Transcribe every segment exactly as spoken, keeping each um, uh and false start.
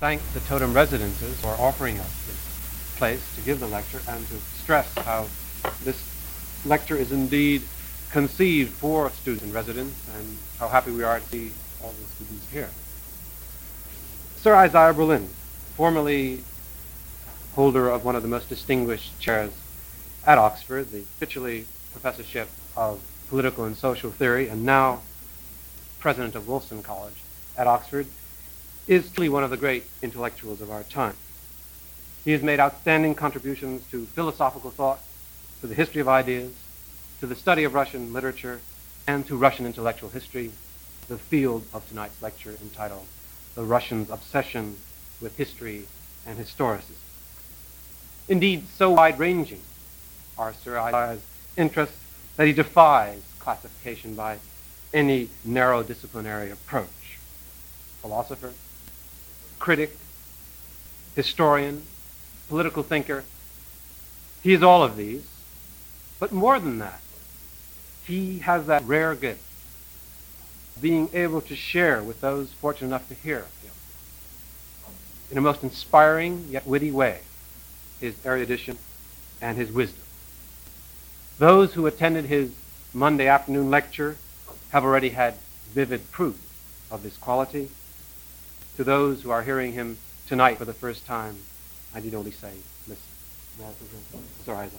thank the Totem Residences for offering us this place to give the lecture and to stress how this lecture is indeed conceived for students in residence and how happy we are to see all the students here. Sir Isaiah Berlin, formerly holder of one of the most distinguished chairs at Oxford, the Finchley Professorship of Political and Social Theory, and now president of Wolfson College at Oxford, is truly one of the great intellectuals of our time. He has made outstanding contributions to philosophical thought, to the history of ideas, to the study of Russian literature, and to Russian intellectual history, the field of tonight's lecture entitled The Russians' Obsession with History and Historicism. Indeed, so wide-ranging are Sir Isaiah's interests that he defies classification by any narrow disciplinary approach. Philosopher, critic, historian, political thinker, he is all of these, but more than that, he has that rare gift of being able to share with those fortunate enough to hear him in a most inspiring yet witty way his erudition and his wisdom. Those who attended his Monday afternoon lecture have already had vivid proof of this quality. To those who are hearing him tonight for the first time, I need only say, listen. Sir Isaiah.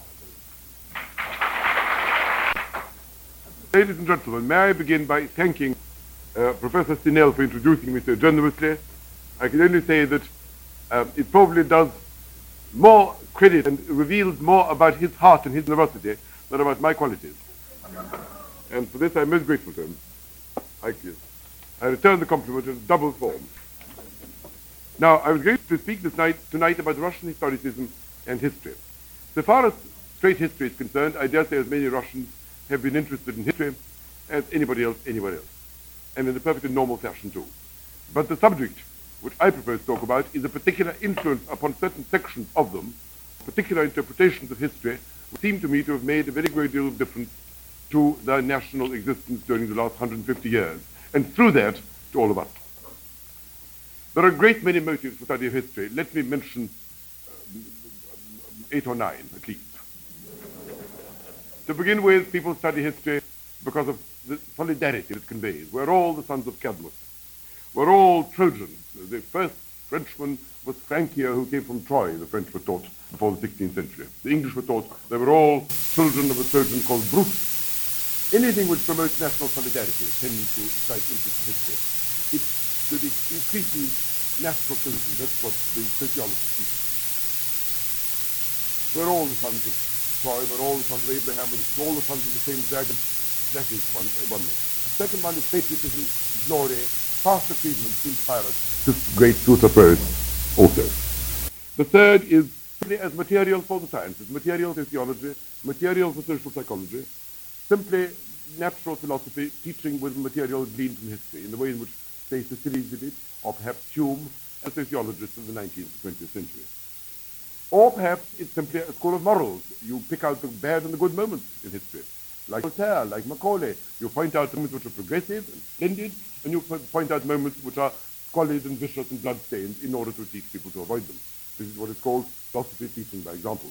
Ladies and gentlemen, may I begin by thanking uh, Professor Stinell for introducing me so generously. I can only say that um, it probably does more credit and reveals more about his heart and his university than about my qualities. And for this I'm most grateful to him. Thank you. I return the compliment in double form. Now, I was going to speak this night, tonight about Russian historicism and history. So far as straight history is concerned, I dare say as many Russians have been interested in history as anybody else anywhere else, and in a perfectly normal fashion too. But the subject which I propose to talk about is a particular influence upon certain sections of them, particular interpretations of history, which seem to me to have made a very great deal of difference to their national existence during the last one hundred fifty years, and through that, to all of us. There are a great many motives for study of history. Let me mention uh, eight or nine, at least. To begin with, people study history because of the solidarity it conveys. We're all the sons of Cadmus. We're all Trojans. The first Frenchman was Francia, who came from Troy, the French were taught before the sixteenth century. The English were taught they were all children of a Trojan called Brutus. Anything which promotes national solidarity tends to excite interest in history. It, it increases national cohesion. That's what the sociologists teach. We're all the sons of Troy, we're all the sons of Abraham, we're all the sons of the same dragon. That is one, one way. The second one is patriotism, glory, past achievements to inspire us. This great truth of prose also. The third is simply as material for the sciences, material sociology, material for social psychology, simply natural philosophy teaching with material gleaned from history in the way in which, say, Thucydides did it, or perhaps Hume, and sociologists of the nineteenth and twentieth century. Or perhaps it's simply a school of morals. You pick out the bad and the good moments in history. Like Voltaire, like Macaulay. You point out moments which are progressive and splendid, and you point out moments which are squalid and vicious and bloodstained in order to teach people to avoid them. This is what is called philosophy teaching by example.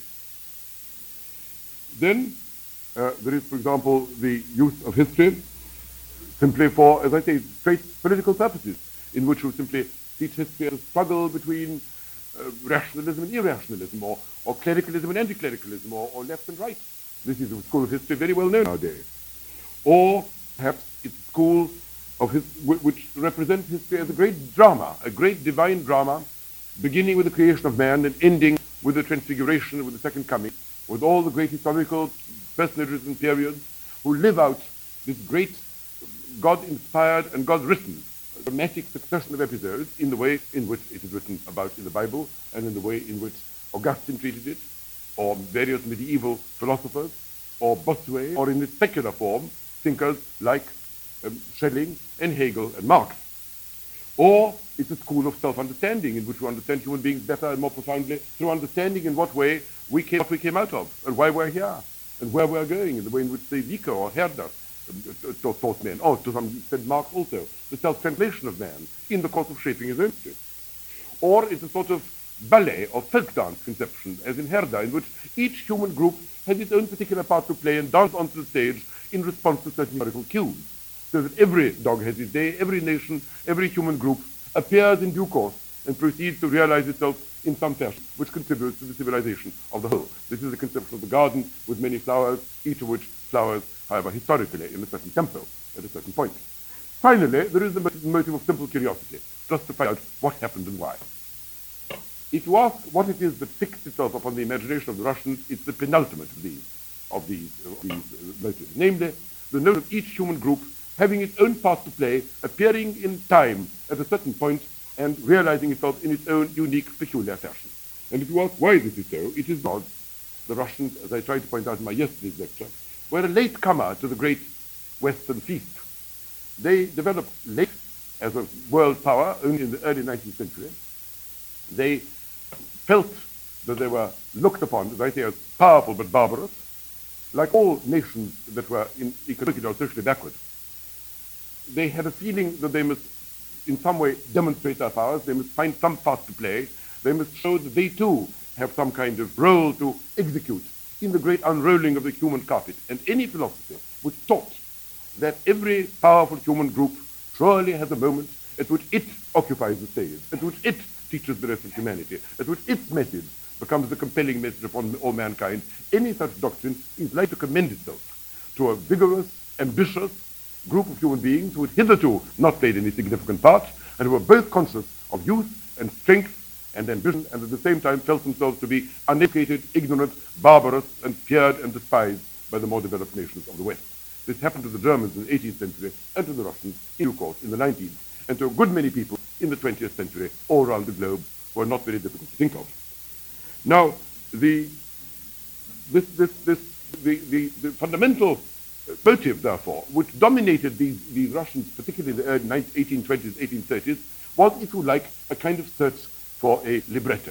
Then uh, there is, for example, the use of history simply for, as I say, straight political purposes, in which you simply teach history as a struggle between uh, rationalism and irrationalism, or, or clericalism and anti-clericalism, or, or left and right. This is a school of history very well known nowadays. Or perhaps it's a school of his, which represents history as a great drama, a great divine drama, beginning with the creation of man and ending with the transfiguration, with the second coming, with all the great historical personages and periods who live out this great God-inspired and God-written dramatic succession of episodes in the way in which it is written about in the Bible and in the way in which Augustine treated it, or various medieval philosophers, or Bossuet, or in its secular form, thinkers like um, Schelling and Hegel and Marx. Or it's a school of self-understanding in which we understand human beings better and more profoundly through understanding in what way we came, what we came out of, and why we're here, and where we're going, in the way in which, say, Vico or Herder um, taught men. Oh, to some extent Marx also, the self-translation of man in the course of shaping his own history. or it's a sort of ballet or folk dance conception, as in Herder, in which each human group has its own particular part to play and dance onto the stage in response to certain historical cues. So that every dog has its day, every nation, every human group appears in due course and proceeds to realize itself in some fashion, which contributes to the civilization of the whole. This is the conception of the garden with many flowers, each of which flowers, however, historically in a certain tempo at a certain point. Finally, there is the motive of simple curiosity, just to find out what happened and why. If you ask what it is that fixed itself upon the imagination of the Russians, it's the penultimate of these, of these, of these uh, motives, namely the notion of each human group having its own part to play, appearing in time at a certain point, and realizing itself in its own unique, peculiar fashion. And if you ask why this is so, it is because the Russians, as I tried to point out in my yesterday's lecture, were a late comer to the great Western feast. They developed late as a world power only in the early nineteenth century. They felt that they were looked upon, as I say, as powerful but barbarous, like all nations that were in economically or socially backward. They had a feeling that they must in some way demonstrate their powers, they must find some part to play, they must show that they too have some kind of role to execute in the great unrolling of the human carpet. And any philosophy which taught that every powerful human group surely has a moment at which it occupies the stage, at which it teaches the rest of humanity, at which its message becomes the compelling message upon all mankind, any such doctrine is like to commend itself to a vigorous, ambitious group of human beings who had hitherto not played any significant part, and who were both conscious of youth and strength and ambition, and at the same time felt themselves to be uneducated, ignorant, barbarous, and feared and despised by the more developed nations of the West. This happened to the Germans in the eighteenth century, and to the Russians, in due course, in the nineteenth, and to a good many people in the twentieth century, all around the globe, who are not very difficult to think of. Now, the, this, this, this, the, the, the fundamental motive, therefore, which dominated these, these Russians, particularly in the early eighteen twenties, eighteen thirties, was, if you like, a kind of search for a libretto.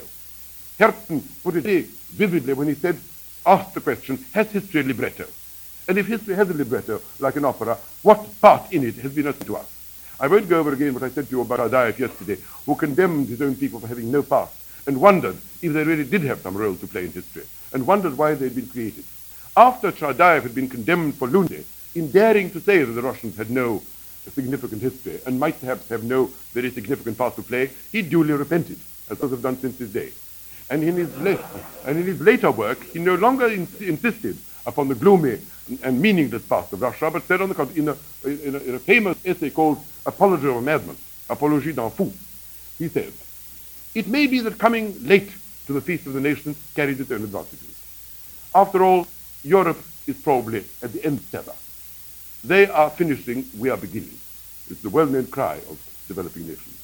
Herzen put it very vividly when he said, asked the question, has history a libretto? And if history has a libretto, like an opera, what part in it has been assigned to us? I won't go over again what I said to you about Tsardaev yesterday, who condemned his own people for having no past, and wondered if they really did have some role to play in history, and wondered why they had been created. After Tsardaev had been condemned for lunacy, in daring to say that the Russians had no significant history, and might perhaps have no very significant part to play, he duly repented, as others have done since his day. And in his, la- and in his later work, he no longer in- insisted upon the gloomy and meaningless past of Russia, but said on the contrary, in a, in, a, in a famous essay called Apology of a Madman, Apologie d'un Fou, he says, it may be that coming late to the Feast of the Nations carried its own advantages. After all, Europe is probably at the end of tether. They are finishing, we are beginning. It's the well-known cry of developing nations.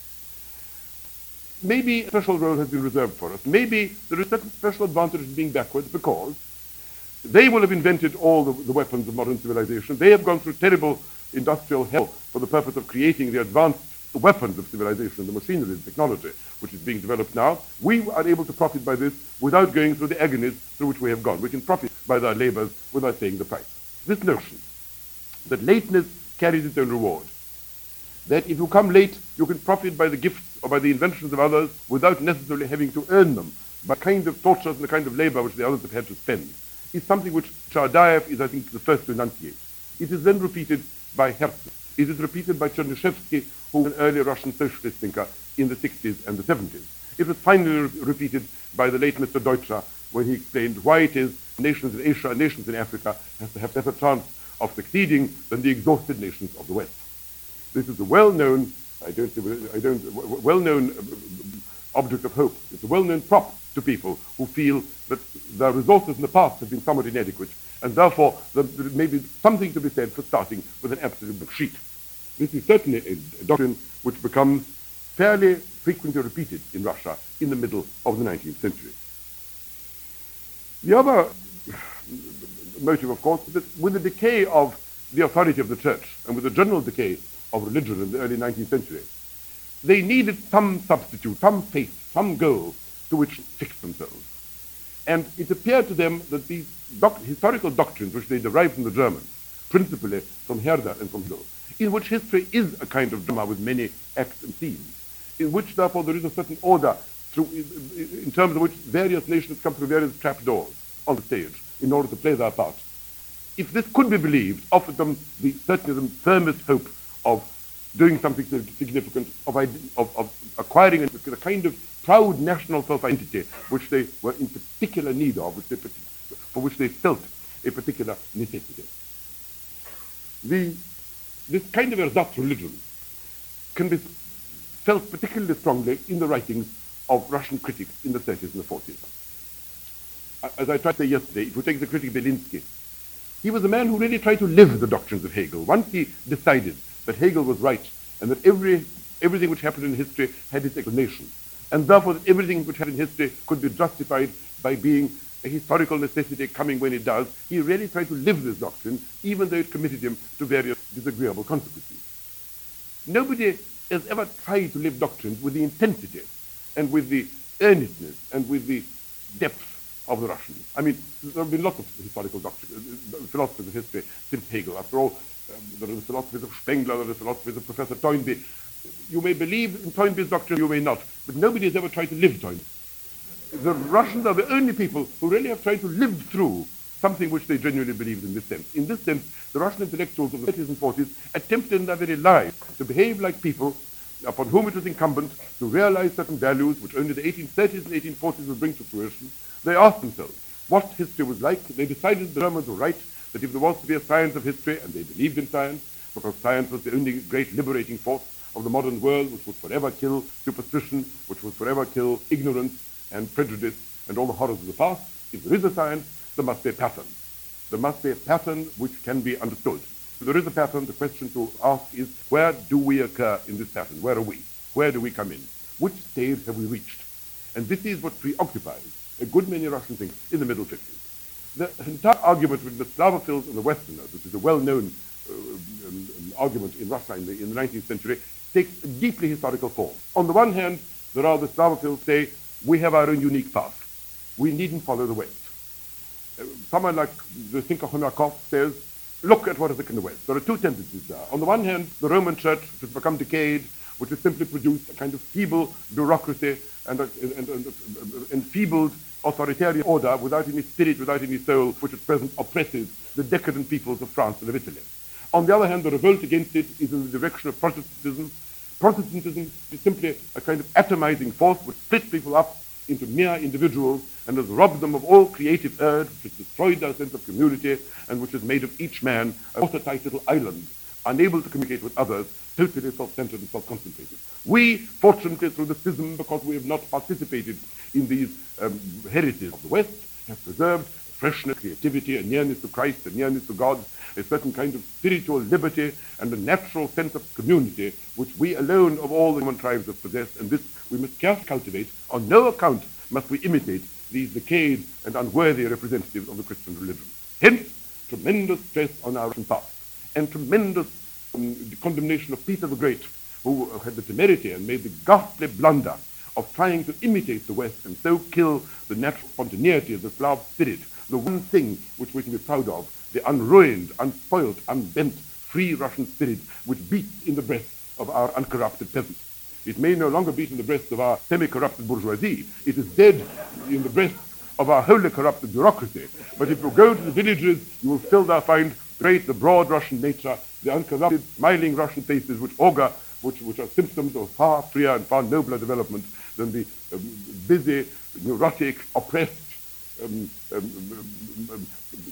Maybe a special role has been reserved for us. Maybe there is certain special advantage in being backward because they will have invented all the, the weapons of modern civilization. They have gone through terrible industrial hell for the purpose of creating the advanced weapons of civilization, the machinery, the technology, which is being developed now. We are able to profit by this without going through the agonies through which we have gone. We can profit by their labors without paying the price. This notion that lateness carries its own reward, that if you come late, you can profit by the gifts or by the inventions of others without necessarily having to earn them, by kind of tortures and the kind of labor which the others have had to spend, is something which Tsardaev is, I think, the first to enunciate. It is then repeated by Herzen. It is repeated by Chernyshevsky, who was an early Russian socialist thinker in the sixties and the seventies. It was finally re- repeated by the late Mister Deutscher when he explained why it is nations in Asia and nations in Africa have to have better chance of succeeding than the exhausted nations of the West. This is a well-known, I don't, I don't, well-known object of hope. It's a well-known prop to people who feel that their resources in the past have been somewhat inadequate, and therefore there may be something to be said for starting with an absolute blank sheet. This is certainly a doctrine which becomes fairly frequently repeated in Russia in the middle of the nineteenth century. The other motive, of course, is that with the decay of the authority of the church and with the general decay of religion in the early nineteenth century, they needed some substitute, some faith, some goal to which to fix themselves. And it appeared to them that these doc- historical doctrines, which they derived from the Germans, principally from Herder and from Hegel, in which history is a kind of drama with many acts and scenes, in which, therefore, there is a certain order through, in, in terms of which various nations come through various trapdoors on the stage in order to play their part. If this could be believed, offered them the certainly the firmest hope of doing something significant, of, of, of acquiring a, a kind of proud national self-identity which they were in particular need of, which they, for which they felt a particular necessity. The, this kind of ersatz religion can be felt particularly strongly in the writings of Russian critics in the thirties and the forties. As I tried to say yesterday, if you take the critic Belinsky, he was a man who really tried to live the doctrines of Hegel. Once he decided that Hegel was right and that every, everything which happened in history had its explanation, and therefore that everything which happened in history could be justified by being a historical necessity coming when it does, he really tried to live this doctrine, even though it committed him to various disagreeable consequences. Nobody has ever tried to live doctrines with the intensity and with the earnestness and with the depth of the Russians. I mean, there have been lots of historical doctrines, uh, philosophers of history since Hegel. After all, um, there are the philosophies of Spengler, there are the philosophies of Professor Toynbee. You may believe in Toynbee's doctrine, you may not, but nobody has ever tried to live Toynbee. The Russians are the only people who really have tried to live through something which they genuinely believed in this sense. In this sense, the Russian intellectuals of the thirties and forties attempted in their very lives to behave like people upon whom it was incumbent to realize certain values which only the eighteen thirties and eighteen forties would bring to fruition. They asked themselves what history was like. They decided the Germans were right, that if there was to be a science of history, and they believed in science, because science was the only great liberating force of the modern world, which would forever kill superstition, which would forever kill ignorance and prejudice and all the horrors of the past. If there is a science, there must be a pattern. There must be a pattern which can be understood. If there is a pattern, the question to ask is, where do we occur in this pattern? Where are we? Where do we come in? Which stage have we reached? And this is what preoccupies a good many Russian thinkers in the middle fifties. The entire argument with the Slavophiles and the Westerners, which is a well-known uh, um, argument in Russia in the, in the nineteenth century, takes a deeply historical form. On the one hand, there are the Slavophiles say, we have our own unique path. We needn't follow the West. Uh, someone like the thinker Homiakov says, look at what has happened in the West. There are two tendencies there. On the one hand, the Roman Church, which has become decayed, which has simply produced a kind of feeble bureaucracy and an and, and, and, enfeebled authoritarian order without any spirit, without any soul, which at present oppresses the decadent peoples of France and of Italy. On the other hand, the revolt against it is in the direction of Protestantism. Protestantism is simply a kind of atomizing force which splits people up into mere individuals and has robbed them of all creative urge, which has destroyed their sense of community, and which has made of each man a watertight little island, unable to communicate with others, totally self-centered and self-concentrated. We, fortunately, through the schism, because we have not participated in these um, heresies of the West, have preserved freshness, creativity, a nearness to Christ, a nearness to God, a certain kind of spiritual liberty, and a natural sense of community, which we alone of all the human tribes have possessed, and this we must carefully cultivate. On no account must we imitate these decayed and unworthy representatives of the Christian religion. Hence, tremendous stress on our past, and tremendous um, condemnation of Peter the Great, who had the temerity and made the ghastly blunder of trying to imitate the West and so kill the natural spontaneity of the Slav spirit, the one thing which we can be proud of, the unruined, unspoilt, unbent, free Russian spirit which beats in the breasts of our uncorrupted peasants. It may no longer beat in the breasts of our semi-corrupted bourgeoisie. It is dead in the breasts of our wholly corrupted bureaucracy. But if you go to the villages, you will still there find great, the broad Russian nature, the uncorrupted, smiling Russian faces which augur, which, which are symptoms of far freer and far nobler development than the um, busy, neurotic, oppressed, um, um, um, um,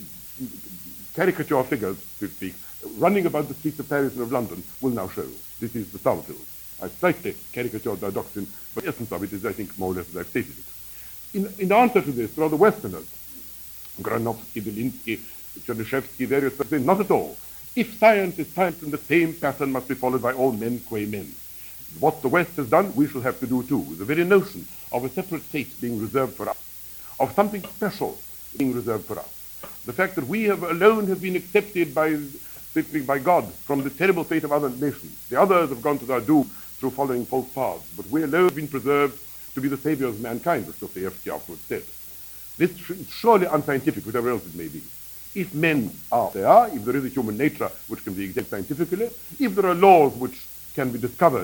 caricature figures, so to speak, running about the streets of Paris and of London will now show. This is the Slavophiles. I've slightly caricatured their doctrine, but the essence of it is, I think, more or less as I've stated it. In, in answer to this, there are the Westerners, Granovsky, Belinsky, Chernyshevsky, various, but say not at all. If science is science, then the same pattern must be followed by all men qua men. What the West has done, we shall have to do too. The very notion of a separate state being reserved for us, of something special being reserved for us, the fact that we have alone have been accepted by, by God from the terrible fate of other nations. The others have gone to their doom through following false paths, but we alone have been preserved to be the saviors of mankind, which Dostoevsky afterwards said. This is surely unscientific, whatever else it may be. If men are, they are, if there is a human nature which can be examined scientifically, if there are laws which can be discovered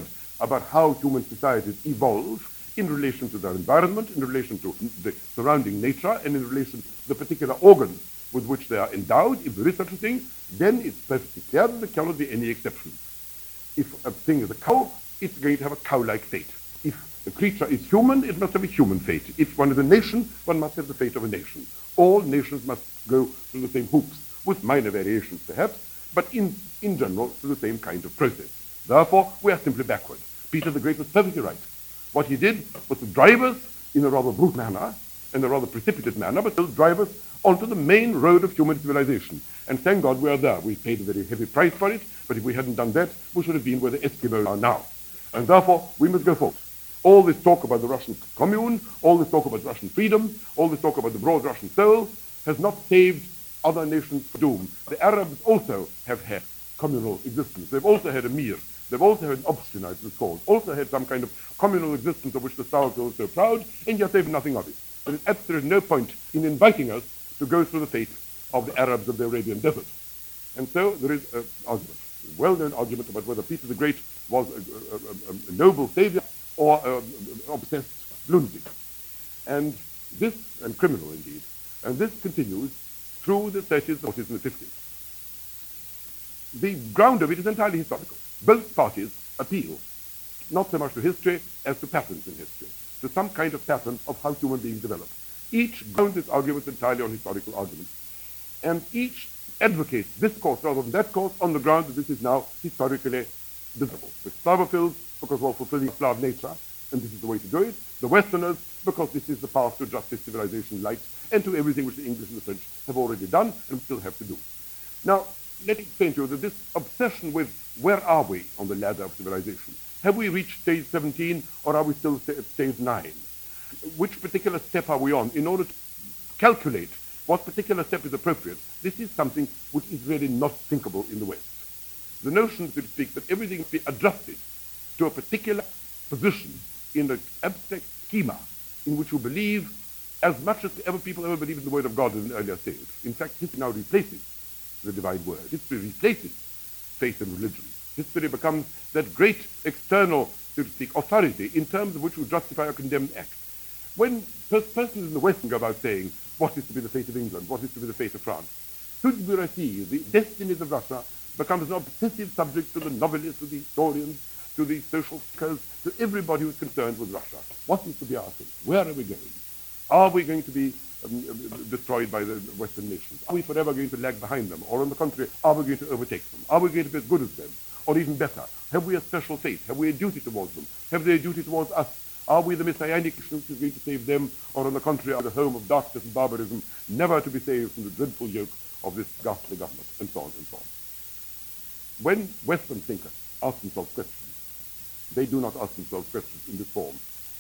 about how human societies evolve in relation to their environment, in relation to the surrounding nature, and in relation to the particular organs with which they are endowed. If there is such a thing, then it's perfectly clear that there cannot be any exceptions. If a thing is a cow, it's going to have a cow-like fate. If a creature is human, it must have a human fate. If one is a nation, one must have the fate of a nation. All nations must go through the same hoops, with minor variations perhaps, but in, in general through the same kind of process. Therefore, we are simply backward. Peter the Great was perfectly right. What he did was to drive us in a rather brute manner, in a rather precipitate manner, but still drive us onto the main road of human civilization. And thank God we are there. We paid a very heavy price for it, but if we hadn't done that, we should have been where the Eskimos are now. And therefore, we must go forward. All this talk about the Russian commune, all this talk about Russian freedom, all this talk about the broad Russian soul has not saved other nations from doom. The Arabs also have had communal existence. They've also had a mir. They've also had an obstinate, it's called, also had some kind of communal existence of which the South is so proud, and yet they've nothing of it. There is absolutely no point in inviting us to go through the fate of the Arabs of the Arabian desert. And so there is an argument, a well-known argument about whether Peter the Great was a, a, a, a noble savior or an obsessed lunatic. And this, and criminal indeed, and this continues through the thirties, forties, and the fifties. The ground of it is entirely historical. Both parties appeal not so much to history as to patterns in history, to some kind of pattern of how human beings develop. Each grounds its arguments entirely on historical arguments. And each advocates this course rather than that course on the ground that this is now historically visible. The Slavophiles, because we're fulfilling Slav nature, and this is the way to do it. The Westerners, because this is the path to justice, civilization, light, and to everything which the English and the French have already done and still have to do. Now, let me explain to you that this obsession with where are we on the ladder of civilization? Have we reached stage seventeen, or are we still at stage nine? Which particular step are we on? In order to calculate what particular step is appropriate, this is something which is really not thinkable in the West. The notion, so to speak, that everything must be adjusted to a particular position in the abstract schema in which you believe as much as ever people ever believed in the word of God in an earlier stage. In fact, history now replaces the divine word. History replaces faith and religion. History becomes that great external, so to speak, authority in terms of which you justify a condemned act. When persons in the West go about saying, what is to be the fate of England, what is to be the fate of France, Sud Burati, the destinies of Russia, becomes an obsessive subject to the novelists, to the historians, to the social workers, to everybody who is concerned with Russia. What is to be our fate? Where are we going? Are we going to be um, destroyed by the Western nations? Are we forever going to lag behind them? Or on the contrary, are we going to overtake them? Are we going to be as good as them? Or even better? Have we a special fate? Have we a duty towards them? Have they a duty towards us? Are we the messianic nation who is going to save them? Or on the contrary, are the home of darkness and barbarism, never to be saved from the dreadful yoke of this ghastly government? And so on and so on. When Western thinkers ask themselves questions, they do not ask themselves questions in this form.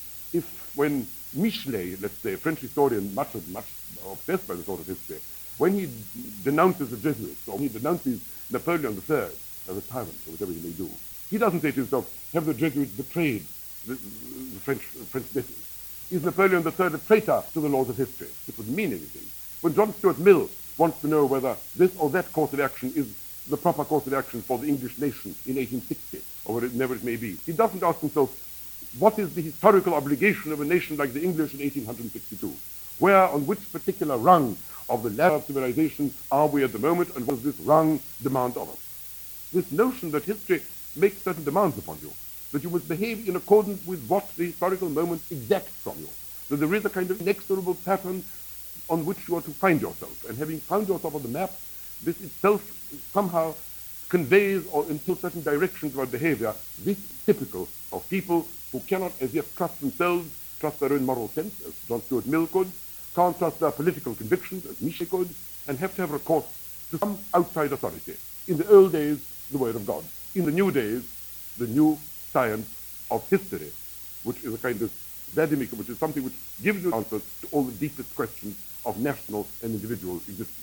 If when Michelet, let's say, a French historian, much much obsessed by the sort of history, when he denounces the Jesuits, or he denounces Napoleon the Third as a tyrant, or whatever he may do, he doesn't say to himself, have the Jesuits betrayed the, the French, French message? Is Napoleon the Third a traitor to the laws of history? It wouldn't mean anything. When John Stuart Mill wants to know whether this or that course of action is the proper course of action for the English nation in eighteen sixty, or whatever it may be, he doesn't ask himself, what is the historical obligation of a nation like the English in eighteen sixty-two? Where, on which particular rung of the ladder of civilization are we at the moment, and what does this rung demand of us? This notion that history makes certain demands upon you, that you must behave in accordance with what the historical moment exacts from you, that there is a kind of inexorable pattern on which you are to find yourself, and having found yourself on the map, this itself somehow conveys or into certain directions of our behavior. This is typical of people who cannot as yet trust themselves, trust their own moral sense, as John Stuart Mill could, can't trust their political convictions, as Michelet could, and have to have recourse to some outside authority. In the old days, the word of God. In the new days, the new science of history, which is a kind of Vladimir, which is something which gives you answers to all the deepest questions of national and individual existence.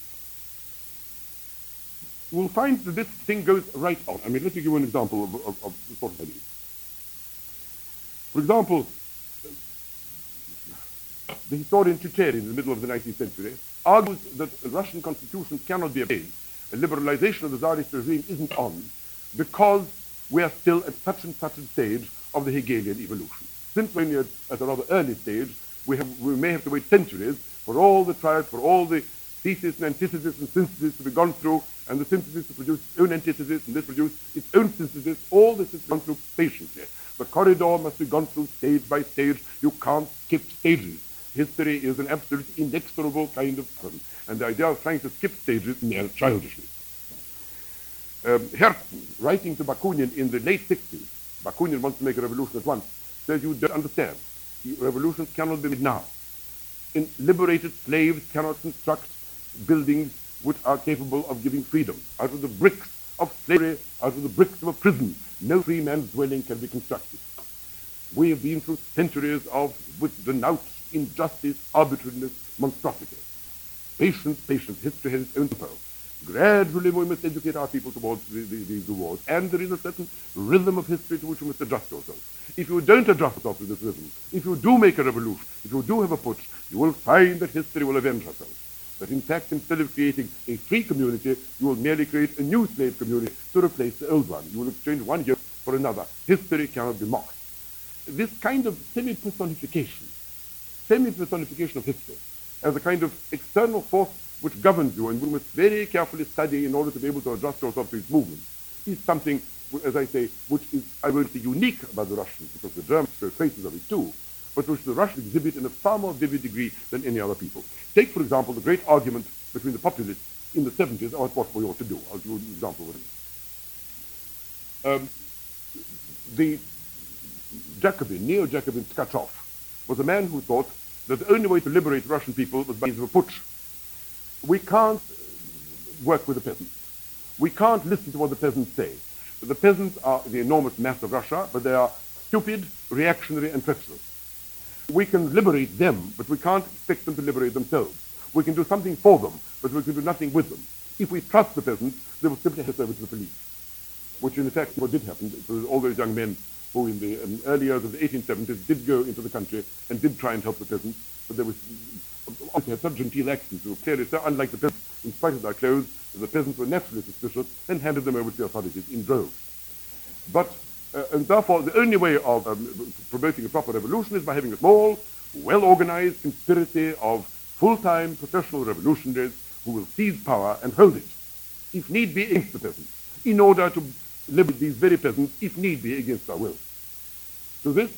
We'll find that this thing goes right on. I mean, let me give you an example of, of, of the sort of idea. For example, the historian Chicherin in the middle of the nineteenth century argues that the Russian constitution cannot be obeyed. A liberalization of the Tsarist regime isn't on because we are still at such and such a stage of the Hegelian evolution. Since when you're at a rather early stage, we, have, we may have to wait centuries for all the trials, for all the thesis and antithesis and synthesis to be gone through, and the synthesis to produce its own antithesis, and this produce its own synthesis. All this is gone through patiently. The corridor must be gone through stage by stage. You can't skip stages. History is an absolutely inexorable kind of problem, and the idea of trying to skip stages is mere childishness. Um, Herzen, writing to Bakunin in the late sixties, Bakunin wants to make a revolution at once, says you don't understand. Revolutions cannot be made now. In liberated slaves cannot construct buildings which are capable of giving freedom. Out of the bricks of slavery, out of the bricks of a prison, no free man's dwelling can be constructed. We have been through centuries of with denounced injustice, arbitrariness, monstrosity. Patience, patience. History has its own tempo. Gradually we must educate our people towards the, the, the, the wars. And there is a certain rhythm of history to which we must adjust ourselves. If you don't adjust yourself to this rhythm, if you do make a revolution, if you do have a putsch, you will find that history will avenge herself. That in fact, instead of creating a free community, you will merely create a new slave community to replace the old one. You will exchange one yoke for another. History cannot be mocked. This kind of semi-personification, semi-personification of history as a kind of external force which governs you and we must very carefully study in order to be able to adjust yourself to its movements, is something, as I say, which is, I won't say unique about the Russians, because the Germans show traces of it too, but which the Russians exhibit in a far more vivid degree than any other people. Take, for example, the great argument between the populists in the seventies about what we ought to do. I'll give you an example of it. Um, the Jacobin, neo-Jacobin Tkachov, was a man who thought that the only way to liberate Russian people was by means of a putsch. We can't work with the peasants. We can't listen to what the peasants say. The peasants are the enormous mass of Russia, but they are stupid, reactionary, and treacherous. We can liberate them, but we can't expect them to liberate themselves. We can do something for them, but we can do nothing with them. If we trust the peasants, they will simply hand us over to the police, which in effect what did happen. It was all those young men who in the um, early years of the eighteen seventies did go into the country and did try and help the peasants, but they, was, they had such genteel accents, they were clearly so unlike the peasants, in spite of their clothes, the peasants were naturally suspicious and handed them over to the authorities in droves. But, uh, and therefore, the only way of um, promoting a proper revolution is by having a small, well-organized conspiracy of full-time professional revolutionaries who will seize power and hold it, if need be, against the peasants, in order to liberate these very peasants, if need be, against their will. To this,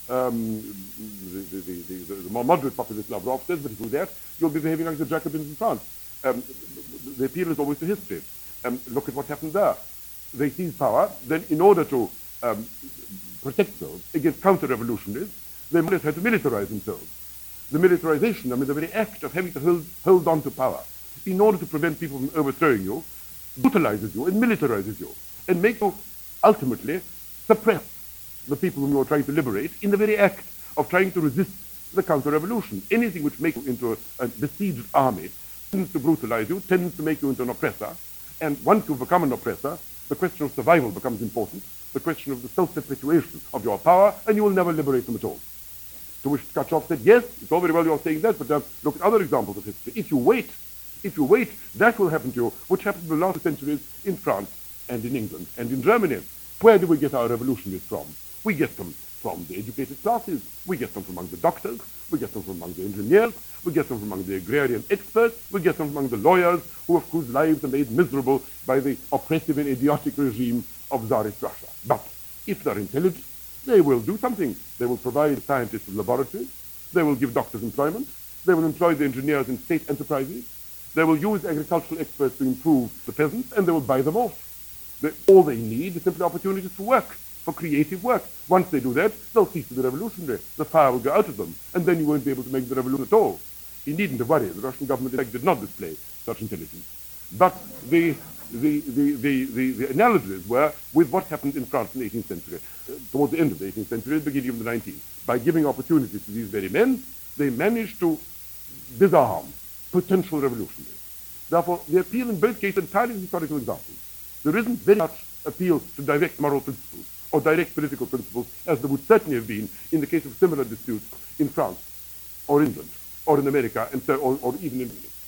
um, the, the, the, the, the more moderate populist Lavrov says, but if you do that, you'll be behaving like the Jacobins in France. Um, the appeal is always to history. Um, look at what happened there. They seized power, then in order to um, protect themselves against counter-revolutionaries, they more or less had to militarize themselves. The militarization, I mean, the very act of having to hold, hold on to power in order to prevent people from overthrowing you, brutalizes you and militarizes you and makes you ultimately suppress the people whom you are trying to liberate in the very act of trying to resist the counter-revolution. Anything which makes you into a, a besieged army tends to brutalize you, tends to make you into an oppressor, and once you become an oppressor, the question of survival becomes important, the question of the self-perpetuation of your power, and you will never liberate them at all. To which Tkachov said, yes, it's all very well you're saying that, but uh, look at other examples of history. If you wait, if you wait, that will happen to you, which happened in the last centuries in France and in England and in Germany. Where do we get our revolutionaries from? We get them from the educated classes. We get them from among the doctors. We get them from among the engineers. We get them from among the agrarian experts. We get them from among the lawyers who, whose lives are made miserable by the oppressive and idiotic regime of Tsarist Russia. But if they're intelligent, they will do something. They will provide scientists with laboratories. They will give doctors employment. They will employ the engineers in state enterprises. They will use agricultural experts to improve the peasants, and they will buy them off. They, all they need is simply opportunities for work, for creative work. Once they do that, they'll cease to be revolutionary. The fire will go out of them, and then you won't be able to make the revolution at all. You needn't have worried. The Russian government, in fact, did not display such intelligence. But the, the, the, the, the, the analogies were with what happened in France in the eighteenth century, uh, towards the end of the eighteenth century, the beginning of the nineteenth. By giving opportunities to these very men, they managed to disarm potential revolutionaries. Therefore, the appeal in both cases entirely historical examples. There isn't very much appeal to direct moral principles or direct political principles, as there would certainly have been in the case of similar disputes in France or England or in America, and so, or, or even in Italy.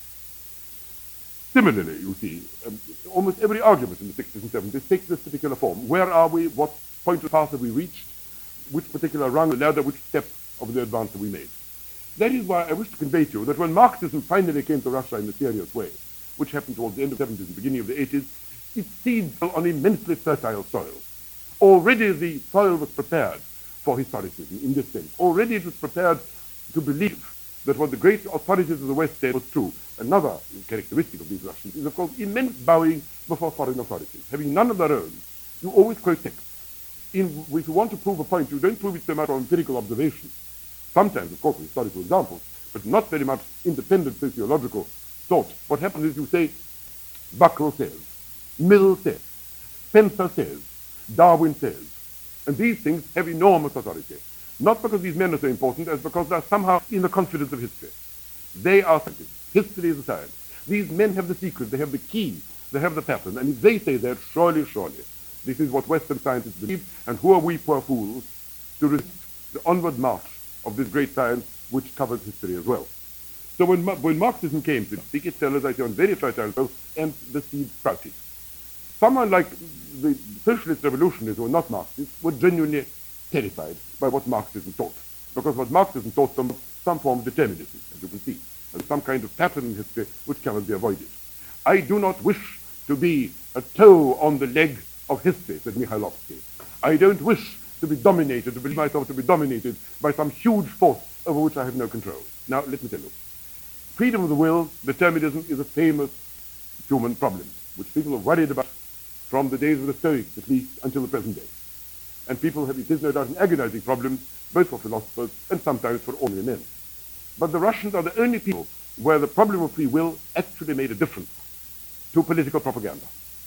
Similarly, you see, um, almost every argument in the sixties and seventies takes this particular form. Where are we? What point of path have we reached? which particular rung of the ladder, which step of the advance that we made. That is why I wish to convey to you that when Marxism finally came to Russia in a serious way, which happened towards the end of the seventies and beginning of the eighties, its seeds fell on immensely fertile soil. Already the soil was prepared for historicism in this sense. Already it was prepared to believe that what the great authorities of the West said was true. Another characteristic of these Russians is, of course, immense bowing before foreign authorities. Having none of their own, you always quote texts. In, if you want to prove a point, you don't prove it so much from empirical observation. Sometimes, of course, with historical examples, but not very much independent sociological thought. What happens is you say, Buckle says, Mill says, Spencer says, Darwin says. And these things have enormous authority. Not because these men are so important, as because they are somehow in the confidence of history. They are scientists. History is a science. These men have the secret, they have the key, they have the pattern. And if they say that, surely, surely, this is what Western scientists believe, and who are we poor fools to resist the onward march of this great science which covers history as well. So when, when Marxism came to speak, it fell, as I say, on very fertile soil, and the seed sprouted. Someone like the socialist revolutionists who were not Marxists were genuinely terrified by what Marxism taught. Because what Marxism taught them was some form of determinism, as you can see, and some kind of pattern in history which cannot be avoided. I do not wish to be a toe on the leg of history, said Mikhailovsky. I don't wish to be dominated, to believe myself to be dominated by some huge force over which I have no control. Now, let me tell you. Freedom of the will, determinism, is a famous human problem, which people have worried about from the days of the Stoics, at least, until the present day. And people have, it is no doubt an agonizing problem, both for philosophers and sometimes for ordinary men. But the Russians are the only people where the problem of free will actually made a difference to political propaganda.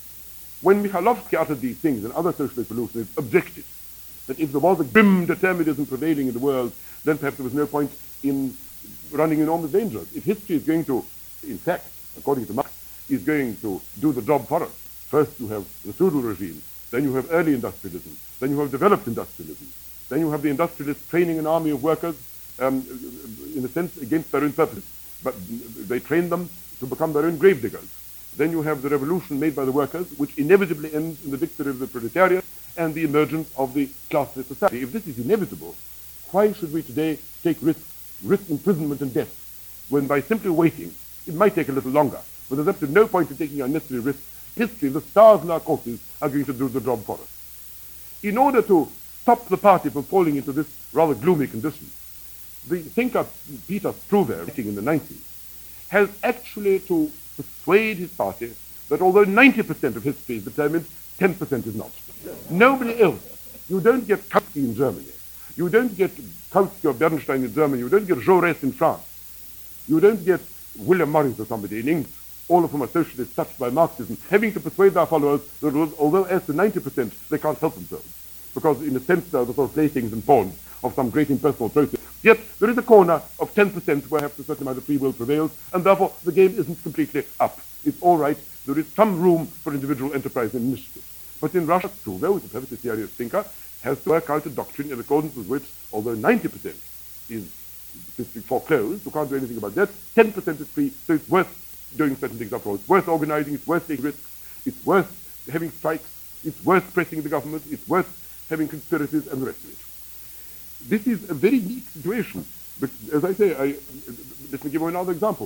When Mikhailovsky uttered these things and other socialist revolutionists objected that if there was a grim determinism prevailing in the world, then perhaps there was no point in running enormous dangers. If history is going to, in fact, according to Marx, is going to do the job for us, first you have the feudal regime, then you have early industrialism, then you have developed industrialism, then you have the industrialists training an army of workers, um, in a sense, against their own purpose, but they train them to become their own gravediggers. Then you have the revolution made by the workers, which inevitably ends in the victory of the proletariat and the emergence of the classless society. If this is inevitable, why should we today take risks, risk imprisonment and death, when by simply waiting, it might take a little longer, but there's absolutely no point in taking unnecessary risks. History, the stars in our courses, are going to do the job for us. In order to stop the party from falling into this rather gloomy condition, the thinker Peter Struve, writing in the nineties, has actually to persuade his party that although ninety percent of history is determined, ten percent is not. Nobody else. You don't get Kautsky in Germany. You don't get Kautsky or Bernstein in Germany. You don't get Jaurès in France. You don't get William Morris or somebody in England, all of whom are socialists touched by Marxism, having to persuade their followers that although as to ninety percent, they can't help themselves. Because in a sense, they're the sort of playthings and pawns of some great impersonal process. Yet there is a corner of ten percent where perhaps a certain amount of free will prevails, and therefore the game isn't completely up. It's all right. There is some room for individual enterprise and initiative. But in Russia, Struve, who is a perfectly serious thinker, has to work out a doctrine in accordance with which, although ninety percent is foreclosed, you can't do anything about that, ten percent is free, so it's worth doing certain things after all. It's worth organizing, it's worth taking risks, it's worth having strikes, it's worth pressing the government, it's worth having conspiracies and the rest of it. This is a very neat situation. But as I say, I, let me give you another example.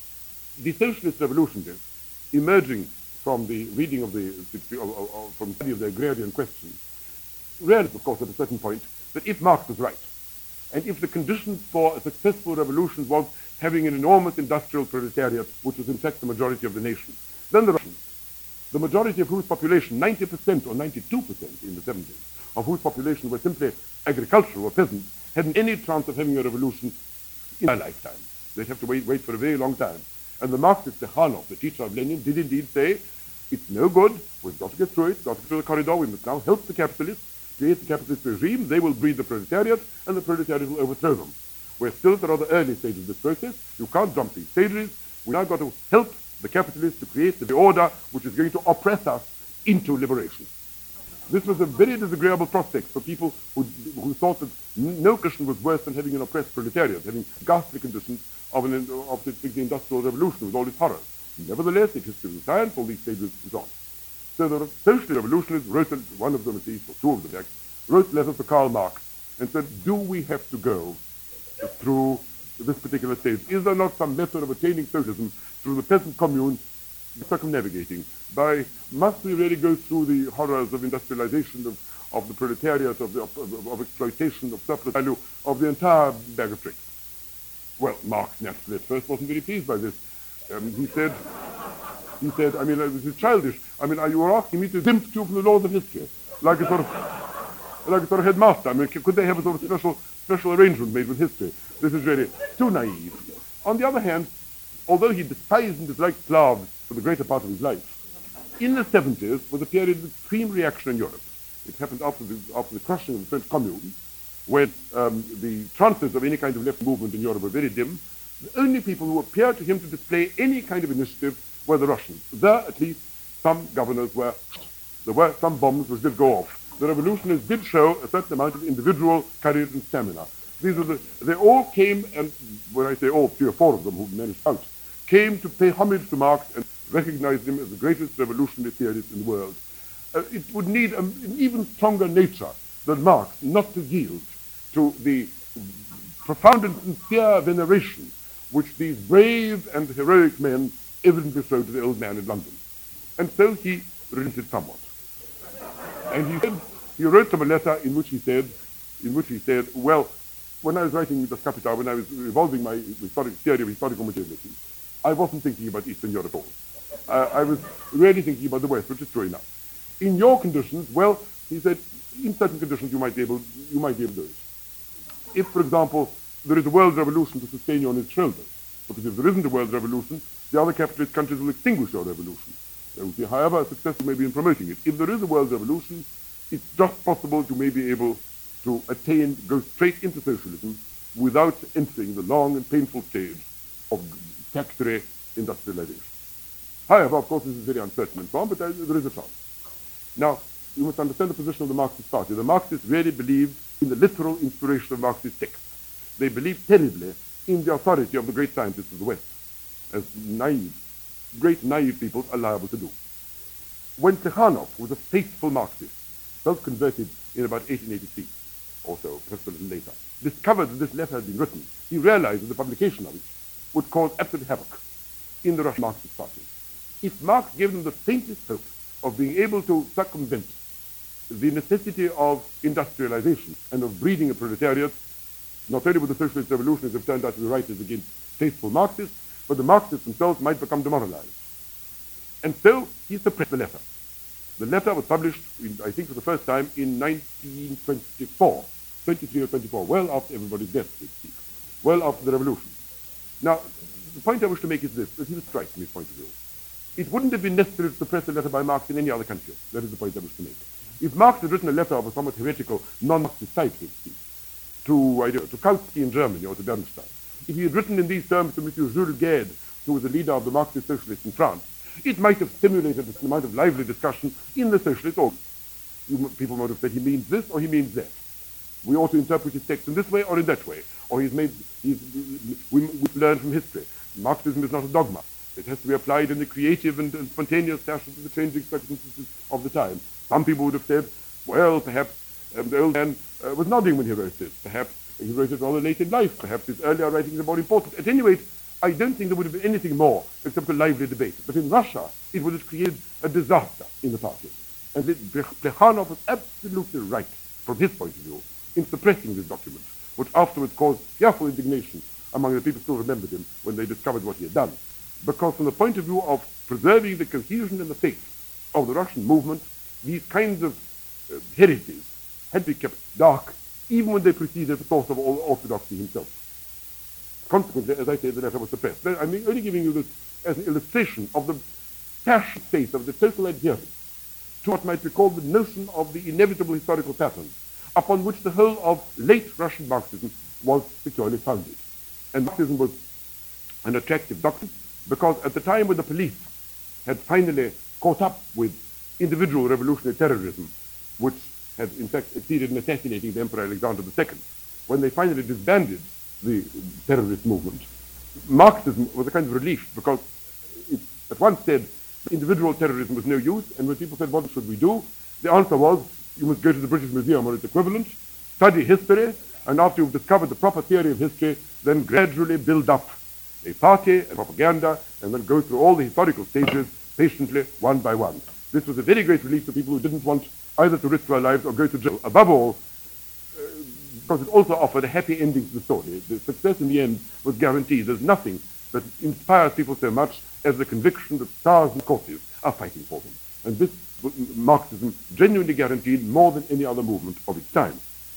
The socialist revolutionaries, emerging from the reading of the, from the study of the agrarian question, realized, of course, at a certain point, that if Marx was right, and if the conditions for a successful revolution was having an enormous industrial proletariat, which was in fact the majority of the nation, then the Russians, the majority of whose population, ninety percent or ninety-two percent in the seventies, of whose population were simply agricultural or peasants, hadn't any chance of having a revolution in their lifetime. They'd have to wait, wait for a very long time. And the Marxist Stakhanov, the teacher of Lenin, did indeed say, it's no good, we've got to get through it, got to get through the corridor, we must now help the capitalists, create the capitalist regime, they will breed the proletariat, and the proletariat will overthrow them. We're still at the rather early stage of this process, you can't jump these stages, we've now got to help the capitalists to create the order which is going to oppress us into liberation. This was a very disagreeable prospect for people who, who thought that no condition was worse than having an oppressed proletariat, having ghastly conditions of, an, of the, the Industrial Revolution with all its horrors. Nevertheless, if history was science, all these stages was on. So the social revolutionists wrote, one of them at least, or two of them actually, wrote letters to Karl Marx and said, do we have to go through this particular stage? Is there not some method of attaining socialism through the peasant commune, circumnavigating? By, must we really go through the horrors of industrialization, of, of the proletariat, of, the, of, of exploitation, of surplus value, of the entire bag of tricks? Well, Marx naturally at first wasn't very pleased by this. Um, he said, he said, I mean, this is childish. I mean, you were asking me to exempt you from the laws of history, like a sort of, like a sort of headmaster. I mean, could they have a sort of special, special arrangement made with history? This is really too naive. On the other hand, although he despised and disliked Slavs for the greater part of his life, in the seventies was a period of extreme reaction in Europe. It happened after the, after the crushing of the French Commune, when um, the chances of any kind of left movement in Europe were very dim. The only people who appeared to him to display any kind of initiative were the Russians. There, at least, some governors were, there were some bombs which did go off. The revolutionists did show a certain amount of individual courage and stamina. These were the, they all came, and when I say all, three or four of them who managed out, came to pay homage to Marx and recognized him as the greatest revolutionary theorist in the world. Uh, it would need a, an even stronger nature than Marx not to yield to the profound and sincere veneration which these brave and heroic men evidently showed to the old man in London. And so he relented somewhat. And he said, he wrote them a letter in which he said, in which he said, well, when I was writing Das Kapital, when I was evolving my historic theory of historical materiality, I wasn't thinking about Eastern Europe at all. Uh, I was really thinking about the West, which is true enough. In your conditions, well, he said, in certain conditions you might be able, you might be able to do it. If, for example, there is a world revolution to sustain you on its shoulders, because if there isn't a world revolution, the other capitalist countries will extinguish your revolution. They will see however successful you may be in promoting it. If there is a world revolution, it's just possible you may be able to attain, go straight into socialism without entering the long and painful stage of factory industrialization. However, of course, this is very uncertain and so on, but there, there is a chance. Now, you must understand the position of the Marxist Party. The Marxists really believed in the literal inspiration of Marxist texts. They believed terribly in the authority of the great scientists of the West, as naive, great naive people are liable to do. When Plekhanov was a faithful Marxist, self-converted in about eighteen eighty-three, or so, perhaps a little later, discovered that this letter had been written, he realized that the publication of it would cause absolute havoc in the Russian Marxist Party. If Marx gave them the faintest hope of being able to circumvent the necessity of industrialization and of breeding a proletariat, not only would the socialist revolutionists have turned out to be writers against faithful Marxists, but the Marxists themselves might become demoralized. And so he suppressed the letter. The letter was published, in, I think for the first time, in nineteen twenty-four, twenty-three or twenty-four, well after everybody's death, so to speak, well after the revolution. Now, the point I wish to make is this, that he was right from his point of view. It wouldn't have been necessary to suppress a letter by Marx in any other country. That is the point I wish to make. If Marx had written a letter of a somewhat heretical, non-Marxist type, so to speak, to, I don't know, to Kautsky in Germany or to Bernstein, if he had written in these terms to Monsieur Jules Guesde, who was the leader of the Marxist socialists in France, it might have stimulated an amount of lively discussion in the socialist organ. People might have said he means this or he means that. We ought to interpret his text in this way or in that way. Or he's made, he's, we, we learn from history. Marxism is not a dogma. It has to be applied in the creative and, and spontaneous fashion to the changing circumstances of the time. Some people would have said, well, perhaps um, the old man uh, was nodding when he wrote this. Perhaps he wrote it rather late in life. Perhaps his earlier writings are more important. At any rate, I don't think there would have been anything more except a lively debate. But in Russia, it would have created a disaster in the party. And Plekhanov was absolutely right, from his point of view, in suppressing this document, which afterwards caused fearful indignation among the people who still remembered him when they discovered what he had done. Because from the point of view of preserving the cohesion and the faith of the Russian movement, these kinds of uh, heresies had to be kept dark, even when they preceded the source of all orthodoxy himself. Consequently, as I say, the letter was suppressed. I'm only giving you this as an illustration of the passionate faith of the total adherence to what might be called the notion of the inevitable historical pattern, upon which the whole of late Russian Marxism was securely founded. And Marxism was an attractive doctrine because at the time when the police had finally caught up with individual revolutionary terrorism, which had in fact succeeded in assassinating the Emperor Alexander the Second, when they finally disbanded the terrorist movement, Marxism was a kind of relief because it at once said individual terrorism was no use, and when people said, what should we do? The answer was, you must go to the British Museum or its equivalent, study history, and after you've discovered the proper theory of history, then gradually build up a party, a propaganda, and then go through all the historical stages patiently, one by one. This was a very great relief to people who didn't want either to risk their lives or go to jail. Above all, uh, because it also offered a happy ending to the story. The success in the end was guaranteed. There's nothing that inspires people so much as the conviction that stars and courtiers are fighting for them. And this Marxism genuinely guaranteed more than any other movement of its time.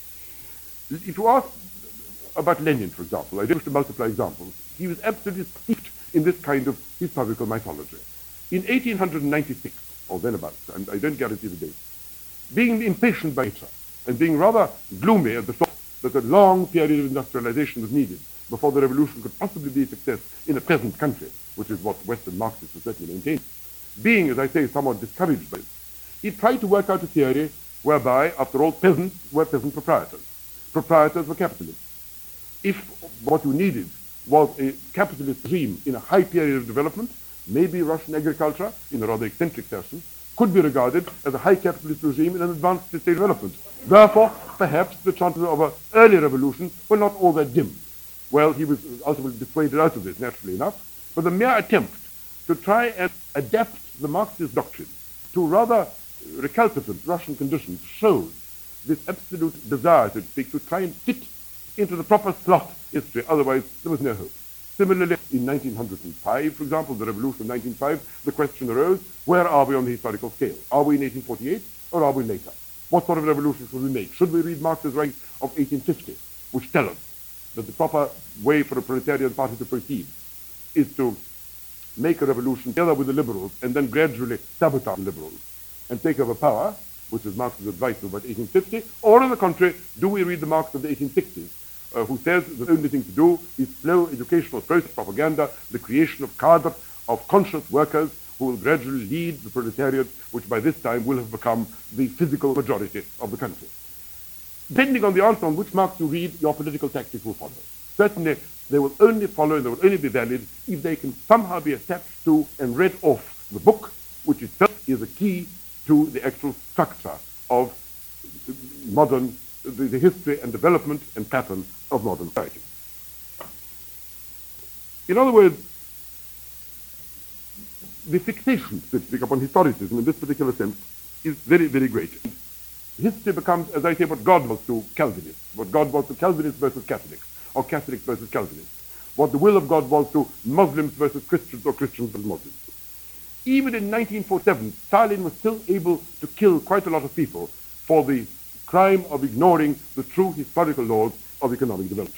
If you ask about Lenin, for example, I don't wish to multiply examples, he was absolutely steeped in this kind of historical mythology. In eighteen ninety-six, or thereabouts, and I don't guarantee the date, being impatient by nature and being rather gloomy at the thought that a long period of industrialization was needed before the revolution could possibly be a success in a peasant country, which is what Western Marxists would certainly maintain. Being, as I say, somewhat discouraged by this, he tried to work out a theory whereby, after all, peasants were peasant proprietors. Proprietors were capitalists. If what you needed was a capitalist regime in a high period of development, maybe Russian agriculture, in a rather eccentric fashion, could be regarded as a high capitalist regime in an advanced state of development. Therefore, perhaps the chances of an early revolution were not all that dim. Well, he was ultimately dissuaded out of this, naturally enough, but the mere attempt to try and adapt the Marxist doctrine to rather recalcitrant Russian conditions shows this absolute desire, so to speak, to try and fit into the proper slot history. Otherwise, there was no hope. Similarly, in nineteen oh five, for example, the revolution of nineteen oh five, the question arose, where are we on the historical scale? Are we in eighteen forty-eight or are we later? What sort of revolution should we make? Should we read Marx's writings of eighteen fifty, which tell us that the proper way for a proletarian party to proceed is to make a revolution together with the liberals and then gradually sabotage the liberals and take over power, which is Marx's advice about eighteen fifty, or on the contrary, do we read the Marx of the eighteen sixties, uh, who says the only thing to do is slow educational process propaganda, the creation of cadre of conscious workers who will gradually lead the proletariat, which by this time will have become the physical majority of the country. Depending on the answer on which Marx you read, your political tactics will follow. Certainly, they will only follow and they will only be valid if they can somehow be attached to and read off the book, which itself is a key to the actual structure of modern, the, the history and development and pattern of modern society. In other words, the fixation, so to speak, upon historicism in this particular sense is very, very great. History becomes, as I say, what God was to Calvinists, what God was to Calvinists versus Catholics, or Catholics versus Calvinists, what the will of God was to Muslims versus Christians or Christians versus Muslims. Even in nineteen forty-seven, Stalin was still able to kill quite a lot of people for the crime of ignoring the true historical laws of economic development.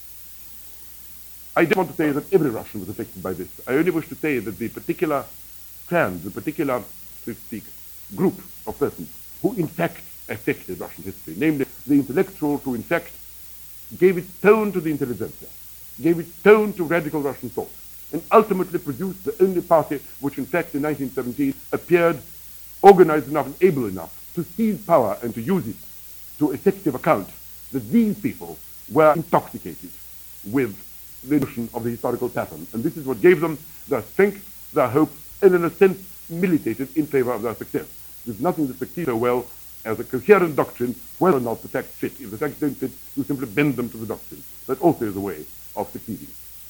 I don't want to say that every Russian was affected by this. I only wish to say that the particular trend, the particular, so to speak, group of persons who in fact affected Russian history, namely the intellectuals who in fact gave its tone to the intelligentsia, gave its tone to radical Russian thought, and ultimately produced the only party which in fact in nineteen seventeen appeared organized enough and able enough to seize power and to use it to effective account that these people were intoxicated with the notion of the historical pattern. And this is what gave them their strength, their hope, and in a sense militated in favor of their success. There's nothing that succeeds so well as a coherent doctrine, whether or not the facts fit. If the facts don't fit, you simply bend them to the doctrine. That also is a way of succeeding.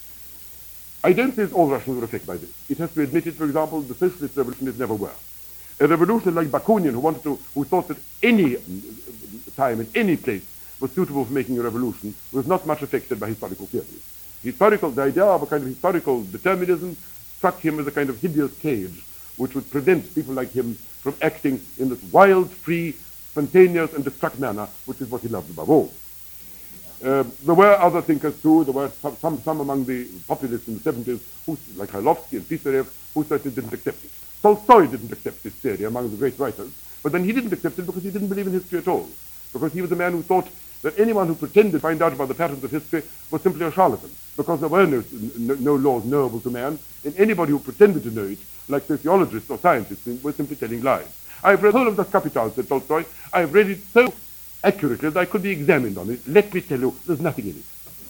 I don't say that all Russians were affected by this. It has to be admitted, for example, the socialist revolutionists never were. A revolutionary like Bakunin, who wanted to, who thought that any time and any place was suitable for making a revolution, was not much affected by historical theories. Historical, the idea of a kind of historical determinism struck him as a kind of hideous cage, which would prevent people like him from acting in this wild, free, spontaneous, and destructive manner, which is what he loved above all. Uh, there were other thinkers too. There were some, some, some among the populists in the seventies, who, like Khailovsky and Pisarev, who certainly didn't accept it. Tolstoy didn't accept this theory among the great writers, but then he didn't accept it because he didn't believe in history at all, because he was a man who thought that anyone who pretended to find out about the patterns of history was simply a charlatan, because there were no, no, no laws knowable to man, and anybody who pretended to know it, like sociologists or scientists, was simply telling lies. I've read the whole of Das Kapital, said Tolstoy. I've read it so accurately that I could be examined on it. Let me tell you, there's nothing in it.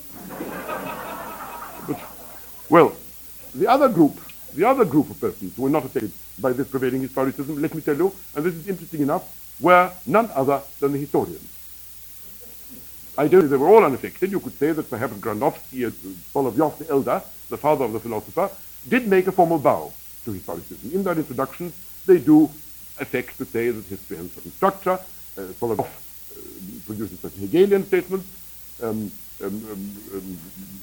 But, well, the other group, the other group of persons who were not affected by this prevailing historicism, let me tell you, and this is interesting enough, were none other than the historians. I don't say they were all unaffected. You could say that perhaps Granovsky, Solovyov the elder, the father of the philosopher, did make a formal bow to historicism. In their introductions, they do affect to say that history has a certain structure. Uh, Solovyov uh, produces certain Hegelian statements. Um, um, um, um,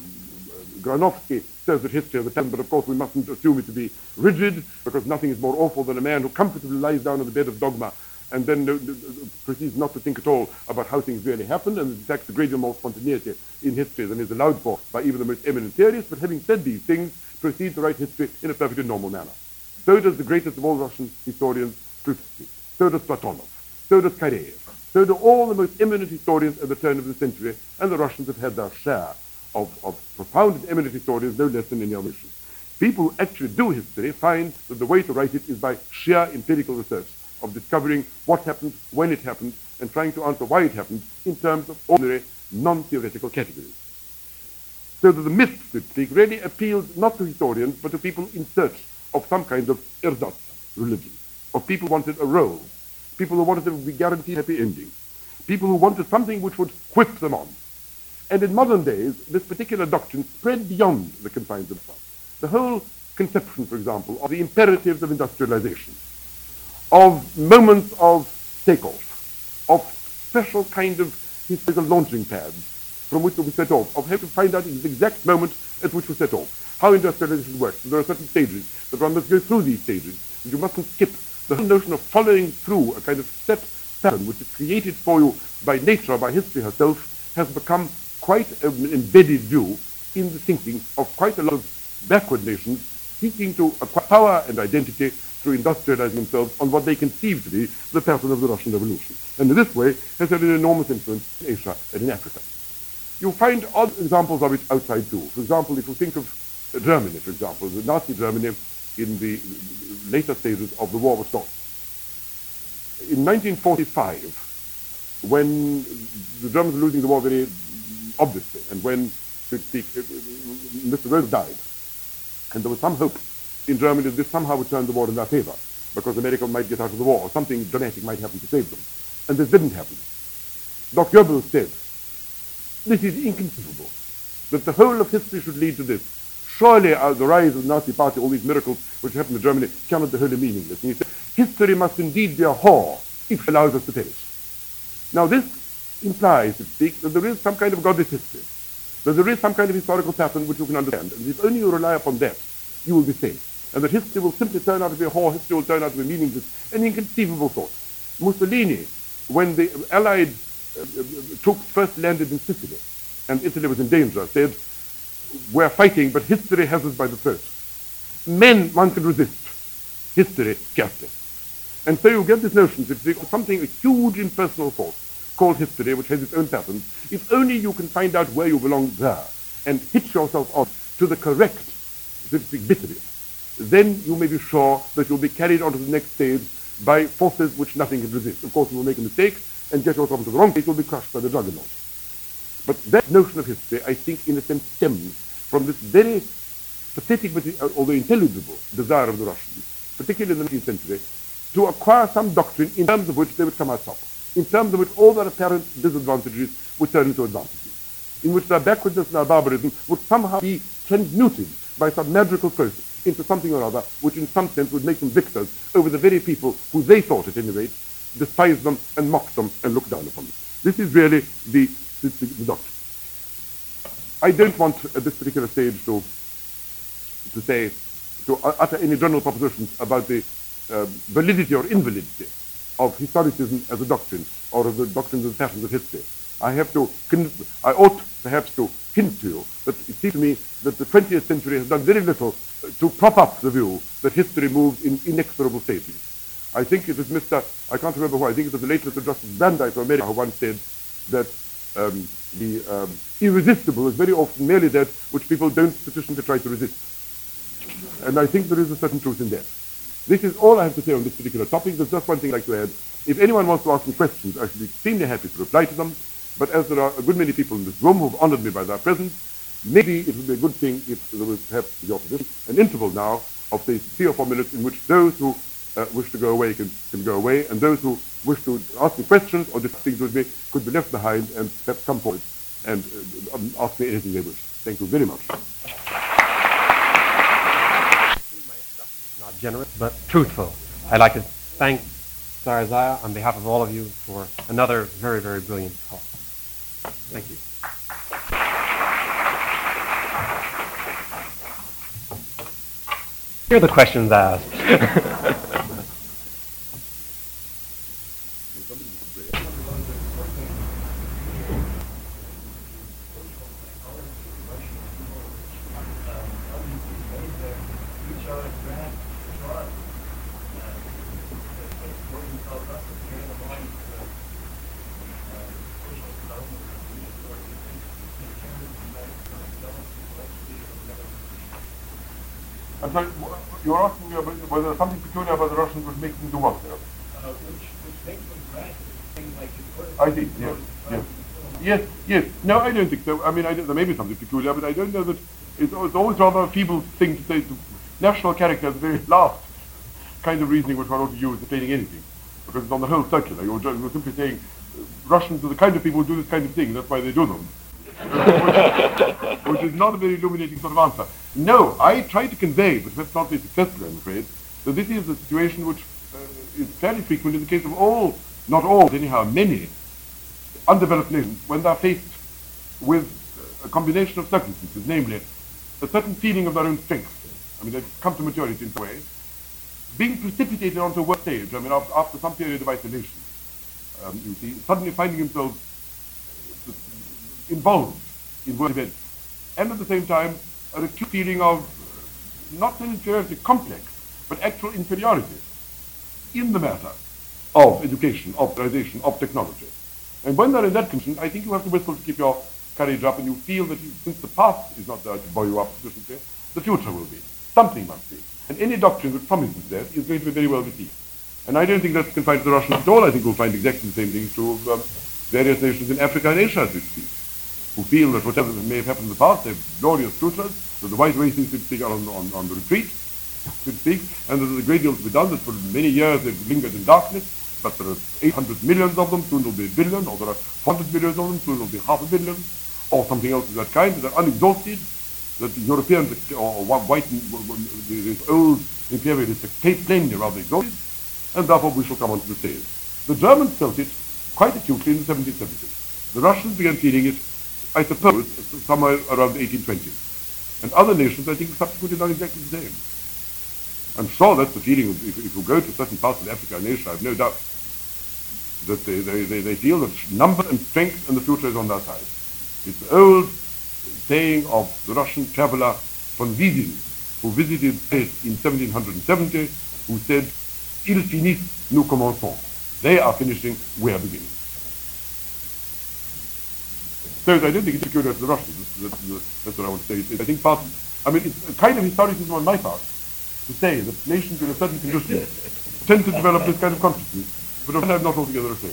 Granovsky says that history has a pattern, but of course we mustn't assume it to be rigid, because nothing is more awful than a man who comfortably lies down on the bed of dogma and then uh, proceeds not to think at all about how things really happened, and in fact a great deal more spontaneity in history than is allowed for by even the most eminent theorists, but having said these things, proceeds to write history in a perfectly normal manner. So does the greatest of all Russian historians, Krutitsky. So does Platonov. So does Karayev. So do all the most eminent historians at the turn of the century, and the Russians have had their share of, of profound and eminent historians, no less than any other nation. People who actually do history find that the way to write it is by sheer empirical research, of discovering what happened, when it happened, and trying to answer why it happened in terms of ordinary, non-theoretical categories. So that the myth, so to speak, really appealed not to historians, but to people in search of some kind of ersatz, religion, of people who wanted a role, people who wanted them to be guaranteed happy endings, people who wanted something which would whip them on. And in modern days, this particular doctrine spread beyond the confines of itself. The whole conception, for example, of the imperatives of industrialization, of moments of takeoff, of special kind of historical launching pads from which we set off, of how to find out the exact moment at which we set off, how industrialization works. There are certain stages that one must go through these stages, and you mustn't skip. The whole notion of following through a kind of set pattern which is created for you by nature, by history herself, has become quite an embedded view in the thinking of quite a lot of backward nations seeking to acquire power and identity through industrializing themselves on what they conceive to be the pattern of the Russian Revolution. And in this way has had an enormous influence in Asia and in Africa. You find odd examples of it outside too. For example, if you think of Germany, for example, the Nazi Germany in the later stages of the war was stopped. In nineteen forty-five, when the Germans were losing the war very obviously, and when, so to speak, Mister Rose died, and there was some hope in Germany that this somehow would turn the war in their favor, because America might get out of the war, or something dramatic might happen to save them. And this didn't happen. Doctor Goebbels said, this is inconceivable, that the whole of history should lead to this. Surely uh, the rise of the Nazi Party, all these miracles which happened in Germany, cannot be wholly meaningless. And he said, history must indeed be a whore if it allows us to perish. Now this implies, so to speak, that there is some kind of godless history, that there is some kind of historical pattern which you can understand, and if only you rely upon that, you will be safe. And that history will simply turn out to be a whore, history will turn out to be meaningless, an inconceivable thought. Mussolini, when the Allied uh, troops first landed in Sicily, and Italy was in danger, said, we're fighting, but history has us by the throat. Men, one can resist. History, scarcely. And so you get this notion that there's something, a huge impersonal force called history, which has its own patterns. If only you can find out where you belong there and hitch yourself on to the correct, so to speak, bit of it, then you may be sure that you'll be carried on to the next stage by forces which nothing can resist. Of course, you will make a mistake and get yourself into the wrong place, you'll be crushed by the juggernaut. But that notion of history, I think, in a sense, stems from this very pathetic, but although intelligible, desire of the Russians, particularly in the nineteenth century, to acquire some doctrine in terms of which they would come out top, in terms of which all their apparent disadvantages would turn into advantages, in which their backwardness and their barbarism would somehow be transmuted by some magical process into something or other which in some sense would make them victors over the very people who they thought, at any rate, despised them and mocked them and looked down upon them. This is really the, the, the doctrine. I don't want at this particular stage to, to say, to utter any general propositions about the uh, validity or invalidity of historicism as a doctrine, or of the doctrines and passions of history. I have to, I ought perhaps to hint to you that it seems to me that the twentieth century has done very little to prop up the view that history moves in inexorable stages. I think it was Mister, I can't remember who, I think it was the late Mister Justice Brandeis of America who once said that um, the um, irresistible is very often merely that which people don't sufficiently try to resist. And I think there is a certain truth in that. This is all I have to say on this particular topic. There's just one thing I'd like to add. If anyone wants to ask me questions, I should be extremely happy to reply to them. But as there are a good many people in this room who have honored me by their presence, maybe it would be a good thing if there was perhaps, with your permission, an interval now of say three or four minutes in which those who uh, wish to go away can, can go away, and those who wish to ask me questions or discuss things with me could be left behind and perhaps come forward and uh, um, ask me anything they wish. Thank you very much. Not generous, but truthful. I'd like to thank Sir Isaiah on behalf of all of you for another very, very brilliant talk. Thank you. Here are the questions asked. I'm sorry, you're asking me about whether something peculiar about the Russians was making them do what there? Uh, which, which makes them grant things like you I see, yes, yes. Yes, yes. No, I don't think so. I mean, I don't, there may be something peculiar, but I don't know that it's, it's always rather a feeble thing to say. To, national character is the very last kind of reasoning which one ought to use in explaining anything, because it's on the whole circular. You're, just, you're simply saying uh, Russians are the kind of people who do this kind of thing, that's why they do them. which, which is not a very illuminating sort of answer. No, I try to convey, but that's not very successful, I'm afraid, that this is a situation which uh, is fairly frequent in the case of all, not all, but anyhow, many undeveloped nations when they're faced with a combination of circumstances, namely a certain feeling of their own strength. I mean, they've come to maturity in some way, being precipitated onto a work stage, I mean, after, after some period of isolation, um, you see, suddenly finding themselves involved in world events, and at the same time an acute feeling of not an inferiority complex, but actual inferiority in the matter of education, of civilization, of technology. And when they're in that condition, I think you have to whistle to keep your courage up, and you feel that you, since the past is not there to buoy you up sufficiently, the future will be. Something must be. And any doctrine that promises that is going to be very well received. And I don't think that's confined to the Russians at all. I think we'll find exactly the same things to um, various nations in Africa and Asia as we speak, who feel that whatever may have happened in the past, they have glorious futures, that the wise races, so to speak, are on, on, on the retreat, so to speak, and that there's a great deal to be done, that for many years they've lingered in darkness, but there are eight hundred millions of them, soon there'll be a billion, or there are four hundred millions of them, soon there'll be half a billion, or something else of that kind, that are unexhausted, that the Europeans, or white, this old imperialistic state plainly rather exhausted, and therefore we shall come on to the stage. The Germans felt it quite acutely in the seventeen seventies. The Russians began feeling it, I suppose, somewhere around the eighteen twenties. And other nations, I think, subsequently done exactly the same. I'm sure that's the feeling, if, if you go to certain parts of Africa and Asia, I have no doubt that they, they, they, they feel that number and strength and the future is on their side. It's the old saying of the Russian traveler von Wiesing, who visited Paris in seventeen seventy, who said, "Ils finissent, nous commençons." They are finishing, we are beginning. So I don't think it's peculiar to the Russians. That's, that's, that's what I want to say. I think part, I mean, it's a kind of historicism on my part to say that nations in a certain condition tend to develop this kind of consciousness, but of course I'm not altogether afraid.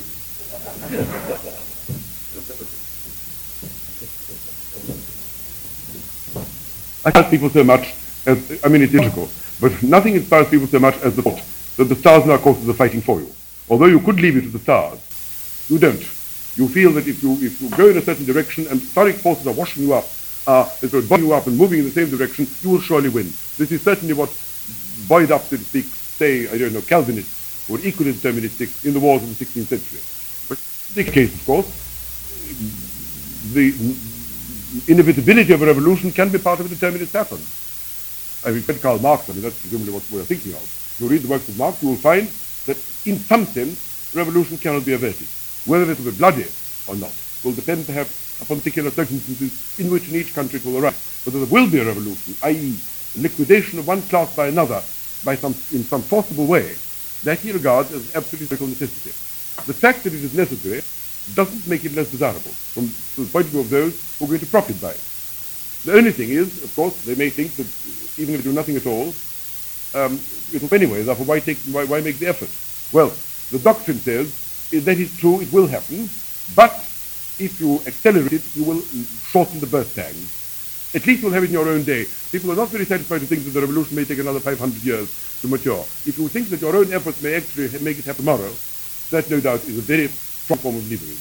I inspires people so much as, I mean, it's illogical, but nothing inspires people so much as the thought that the stars in our courses are fighting for you. Although you could leave it to the stars, you don't. You feel that if you if you go in a certain direction and historic forces are washing you up, uh, sort of buoying you up and moving in the same direction, you will surely win. This is certainly what buoyed up, so to speak, say, I don't know, Calvinists or equally deterministic in the wars of the sixteenth century. But in this case, of course, the inevitability of a revolution can be part of a determinist pattern. I mean, read Karl Marx, I mean, that's presumably what we're thinking of. If you read the works of Marx, you will find that in some sense, revolution cannot be averted. Whether it will be bloody or not will depend perhaps upon particular circumstances in which in each country it will arise. But there will be a revolution, that is liquidation of one class by another by some, in some forcible way, that he regards as absolutely critical necessity. The fact that it is necessary doesn't make it less desirable from the point of view of those who are going to profit by it. The only thing is, of course, they may think that even if they do nothing at all, um, it will anyway, therefore why, take, why, why make the effort? Well, the doctrine says, that is true, it will happen, but if you accelerate it, you will shorten the birth pangs. At least you'll have it in your own day. People are not very satisfied to think that the revolution may take another five hundred years to mature. If you think that your own efforts may actually make it happen tomorrow, That, no doubt, is a very strong form of leverage.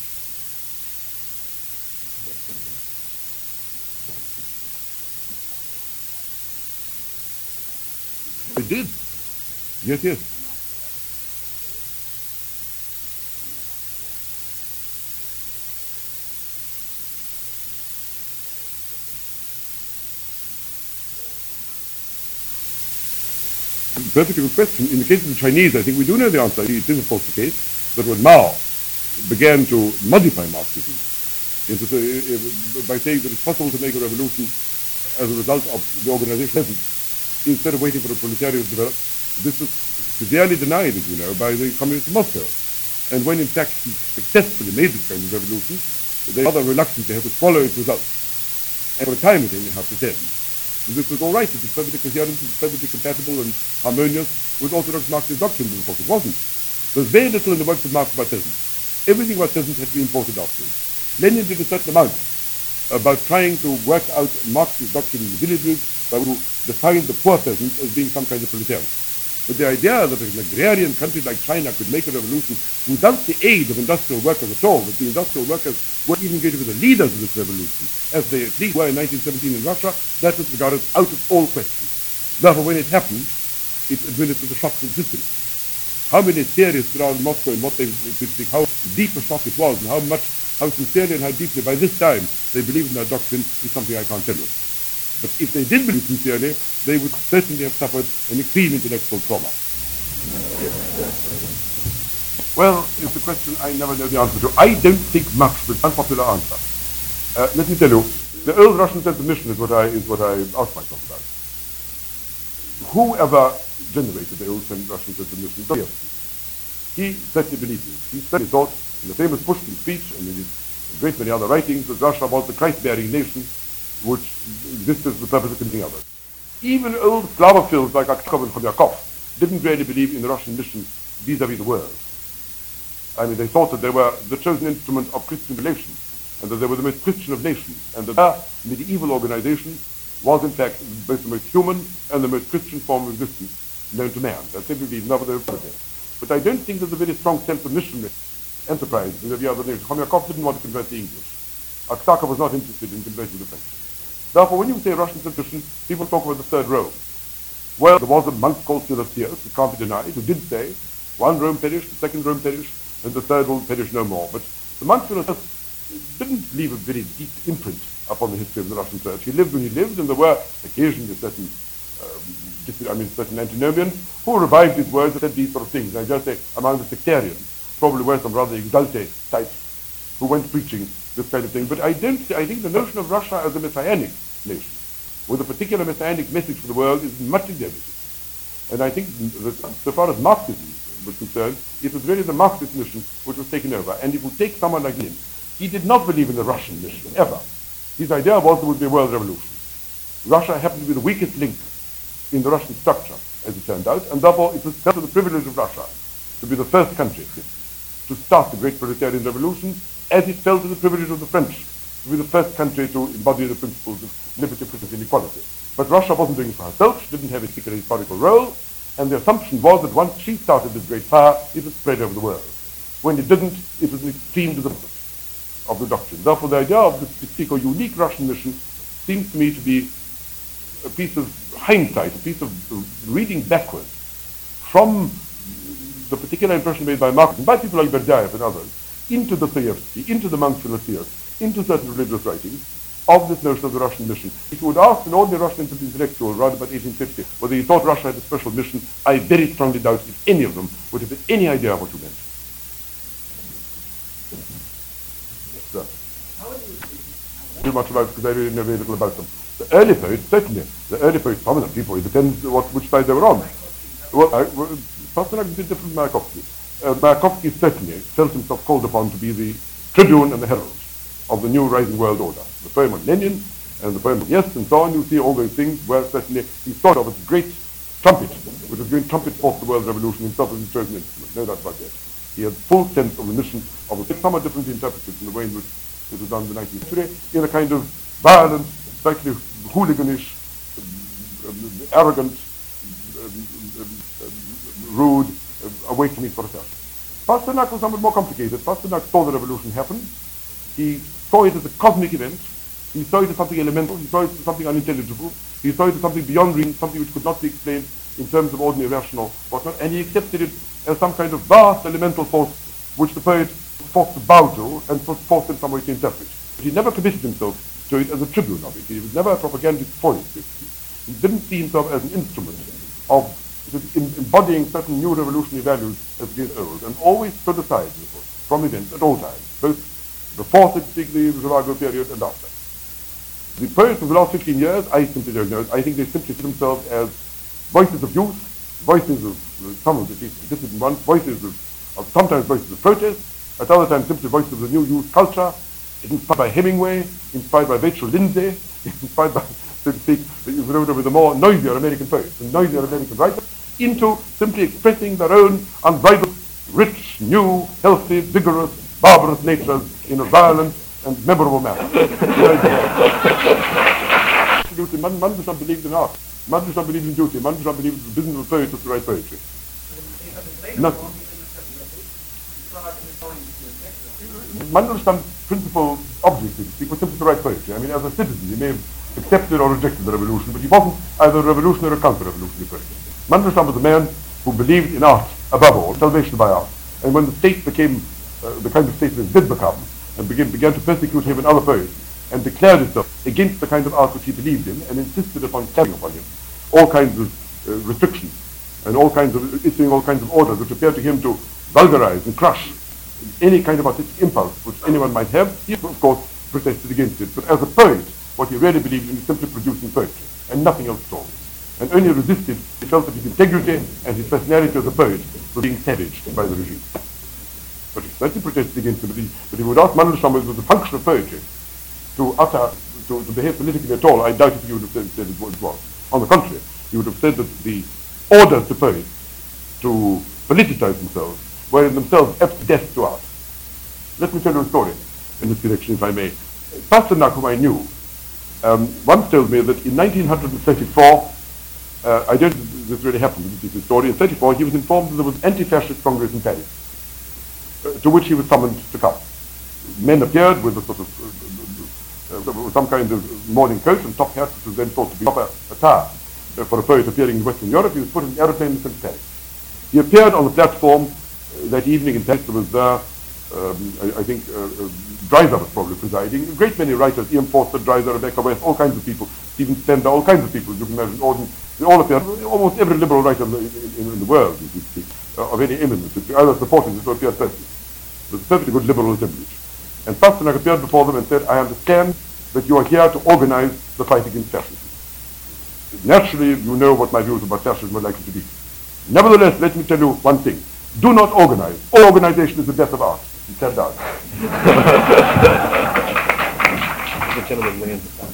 It did. Yes, yes. Perfectly good question. In the case of the Chinese, I think we do know the answer. It is, of course, the case that when Mao began to modify Marxism into, uh, by saying that it's possible to make a revolution as a result of the organization instead of waiting for the proletariat to develop, this was severely denied, as you know, by the communists of Moscow. And when, in fact, he successfully made this kind of revolution, they were rather reluctant to have to swallow its results. And for a time, it didn't have to say. This was all right. It was perfectly coherent, it was perfectly compatible and harmonious with Orthodox Marxist doctrines, but of course it wasn't. There's very little in the works of Marx about peasants. Everything about peasants had to be imported afterwards. Lenin did a certain amount about trying to work out Marxist doctrine in the villages by who defined the poor peasant as being some kind of proletariat. But the idea that an agrarian country like China could make a revolution without the aid of industrial workers at all, that the industrial workers weren't even going to be the leaders of this revolution, as they at least were in nineteen seventeen in Russia, that was regarded out of all question. Therefore, when it happened, it administered a shock to the system. How many theorists there are in Moscow and what they think, how deep a shock it was, and how much, how sincerely and how deeply by this time they believed in their doctrine is something I can't tell you. But if they did believe sincerely, they would certainly have suffered an extreme intellectual trauma. Well, it's a question I never know the answer to. I don't think much, but unpopular answer. Uh, let me tell you, the old Russian sense of mission is what I is what I asked myself about. Whoever generated the old Russian sense of mission, Dostoevsky, he certainly believed it. He certainly thought, in the famous Pushkin speech and in his great many other writings, that Russia was the Christ-bearing nation which existed for the purpose of killing others. Even old Slavophiles like Aksakov and Khomyakov didn't really believe in the Russian mission vis-a-vis the world. I mean, they thought that they were the chosen instrument of Christian relations, and that they were the most Christian of nations, and that their medieval organization was in fact both the most human and the most Christian form of existence known to man. That's they believed, never they were positive. But I don't think there's a very strong sense of missionary enterprise in the other nations. Khomyakov didn't want to convert the English. Aksakov was not interested in converting the French. Therefore, when you say Russian tradition, people talk about the third Rome. Well, there was a monk called Silastios, it can't be denied, who did say, one Rome perished, the second Rome perished, and the third will perish no more. But the monk Silastios didn't leave a very deep imprint upon the history of the Russian Church. He lived when he lived, and there were occasionally certain, uh, I mean, certain antinomians who revived his words and said these sort of things. I just say, among the sectarians, probably were some rather exalted types who went preaching this kind of thing. But I don't, I think the notion of Russia as a messianic nation, with a particular messianic message for the world, is much exaggerated. And I think that so far as Marxism was concerned, it was really the Marxist mission which was taken over. And if you take someone like Lenin, he did not believe in the Russian mission, ever. His idea was there would be a world revolution. Russia happened to be the weakest link in the Russian structure, as it turned out, and therefore it was felt to the privilege of Russia to be the first country to start the great proletarian revolution, as it fell to the privilege of the French to be the first country to embody the principles of liberty, freedom, and equality. But Russia wasn't doing it for herself, she didn't have a particular historical role, and the assumption was that once she started this great fire, it would spread over the world. When it didn't, it was an extreme disappointment of the doctrine. Therefore, the idea of this particular unique Russian mission seems to me to be a piece of hindsight, a piece of reading backwards from the particular impression made by Marx and by people like Berdyaev and others into Dostoevsky, into the monks Philotheos, into certain religious writings of this notion of the Russian mission. If you would ask an ordinary Russian intellectual around about eighteen fifty whether he thought Russia had a special mission, I very strongly doubt if any of them would have had any idea of what you meant. Sir. Too much about it because I really know very little about them. The early poets, certainly, the early poets, prominent people, it depends what, which side they were on. Well, I, well, Pasternak is a bit different from Mayakovsky. Uh, Mayakovsky certainly felt himself called upon to be the tribune and the herald of the new rising world order. The poem on Lenin and the poem on Yes and so on, you see all those things where certainly he thought of as a great trumpet, which was going to trumpet forth the world revolution himself as his chosen instrument, no doubt about that. He had full sense of the mission of the somewhat differently interpreted in the way in which it was done in the nineteenth century, in a kind of violent, slightly hooliganish, um, arrogant, um, um, rude uh, awakening for herself. Pasternak was somewhat more complicated. Pasternak saw the revolution happen. He saw it as a cosmic event. He saw it as something elemental. He saw it as something unintelligible. He saw it as something beyond reason, something which could not be explained in terms of ordinary rational whatnot. And he accepted it as some kind of vast elemental force which the poet was forced to bow to and was forced in some way to interpret. But he never committed himself to it as a tribune of it. He was never a propagandist for it. He didn't see himself as an instrument of embodying certain new revolutionary values as against old, and always stood aside from events at all times, both before the Zhivago period and after. The poets of the last fifteen years, I simply don't know. I think they simply see themselves as voices of youth, voices of uh, some of the dissident ones, voices of, of sometimes voices of protest, at other times simply voices of the new youth culture, inspired by Hemingway, inspired by Rachel Lindsay, inspired by, so to speak, with the more noisier American poets and noisier American writers, into simply expressing their own unbridled, rich, new, healthy, vigorous, barbarous natures in a violent and memorable manner. Absolutely, Mandelstam believed in art. Mandelstam believed in duty. Mandelstam believed in the business of poetry to write poetry. Nothing. Mandelstam's principal objective was simply to write poetry. I mean, as a citizen, he may have accepted or rejected the revolution, but he wasn't either a revolutionary or a counter-revolutionary person. Mandelstam was a man who believed in art above all, salvation by art. And when the state became uh, the kind of state that it did become, and began, began to persecute him and other poets, and declared itself against the kind of art which he believed in, and insisted upon carrying upon him all kinds of uh, restrictions, and all kinds of issuing all kinds of orders which appeared to him to vulgarize and crush any kind of artistic impulse which anyone might have. He, of course, protested against it. But as a poet, what he really believed in is simply producing poetry, and nothing else at all. And only resisted, he felt that his integrity and his personality as a poet were being savaged by the regime. But he certainly protested against it, but he, but he would ask Mandelstam whether it was the function of poetry to utter, to, to behave politically at all. I doubt if he would have said, said it was. On the contrary, he would have said that the orders to poets to politicize themselves were in themselves apt death to art. Let me tell you a story in this direction, if I may. Pasternak, whom I knew, um, once told me that in nineteen thirty-four, uh, I don't think this really happened, this is the story, in thirty-four he was informed that there was anti-fascist congress in Paris, uh, to which he was summoned to come. Men appeared with a sort of, uh, uh, some kind of morning coat and top hat, which was then thought to be proper attire uh, for a poet appearing in Western Europe. He was put in an aeroplane and sent to Paris. He appeared on the platform uh, that evening in Paris. There was there, um, I, I think, uh, uh, Dreiser was probably presiding. A great many writers, Ian Forster, Dreiser, Rebecca West, all kinds of people, Stephen Stender, all kinds of people. You can imagine, all, they all appeared. Almost every liberal writer in the, in, in the world, you speak, uh, of any eminence, either supported it or appeared perfectly. It was a perfectly good liberal assemblage. And Pasternak appeared before them and said, I understand that you are here to organize the fight against fascism. Naturally, you know what my views about fascism are likely to be. Nevertheless, let me tell you one thing. Do not organize. All organization is the death of art. He said that. The gentleman lands upon.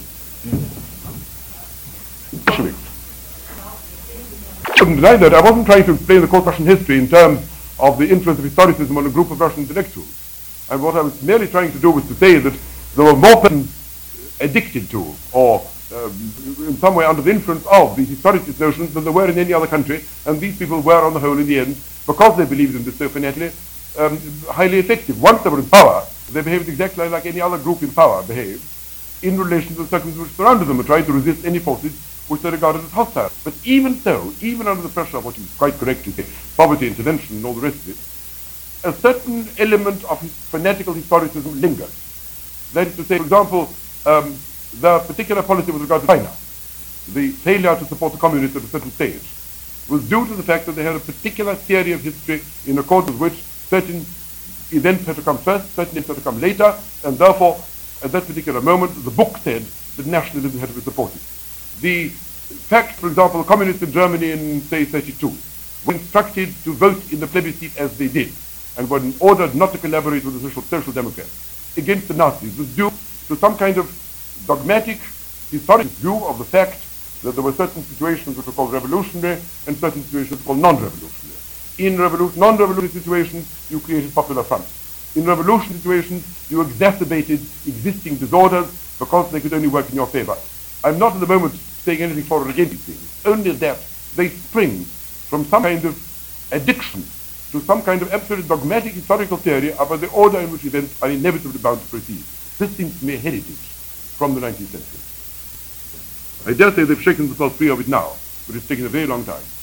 I couldn't deny that. I wasn't trying to explain the course of Russian history in terms of the influence of historicism on a group of Russian intellectuals. And what I was merely trying to do was to say that there were more persons addicted to, or uh, in some way under the influence of, these historicist notions than there were in any other country, and these people were, on the whole, in the end, because they believed in this so fanatically, um, highly effective. Once they were in power, they behaved exactly like any other group in power behaved, in relation to the circumstances which surrounded them, and tried to resist any forces which they regarded as hostile. But even so, even under the pressure of what you quite correctly say, poverty, intervention, and all the rest of it, a certain element of his fanatical historicism lingered. That is to say, for example, um, the particular policy with regard to China, the failure to support the communists at a certain stage, was due to the fact that they had a particular theory of history in accordance with which certain events had to come first, certain events had to come later, and therefore, at that particular moment, the book said that nationalism had to be supported. The fact, for example, the communists in Germany in, say, thirty-two, were instructed to vote in the plebiscite as they did, and were ordered not to collaborate with the social, social democrats against the Nazis, was due to some kind of dogmatic, historic view of the fact that there were certain situations which were called revolutionary and certain situations called non-revolutionary. In revolu- non-revolutionary situations, you created popular fronts. In revolution situations, you exacerbated existing disorders because they could only work in your favor. I'm not at the moment saying anything for or against these things, only that they spring from some kind of addiction to some kind of absolute dogmatic historical theory about the order in which events are inevitably bound to proceed. This seems to me a heritage from the nineteenth century. I dare say they've shaken themselves free of it now, but it's taken a very long time.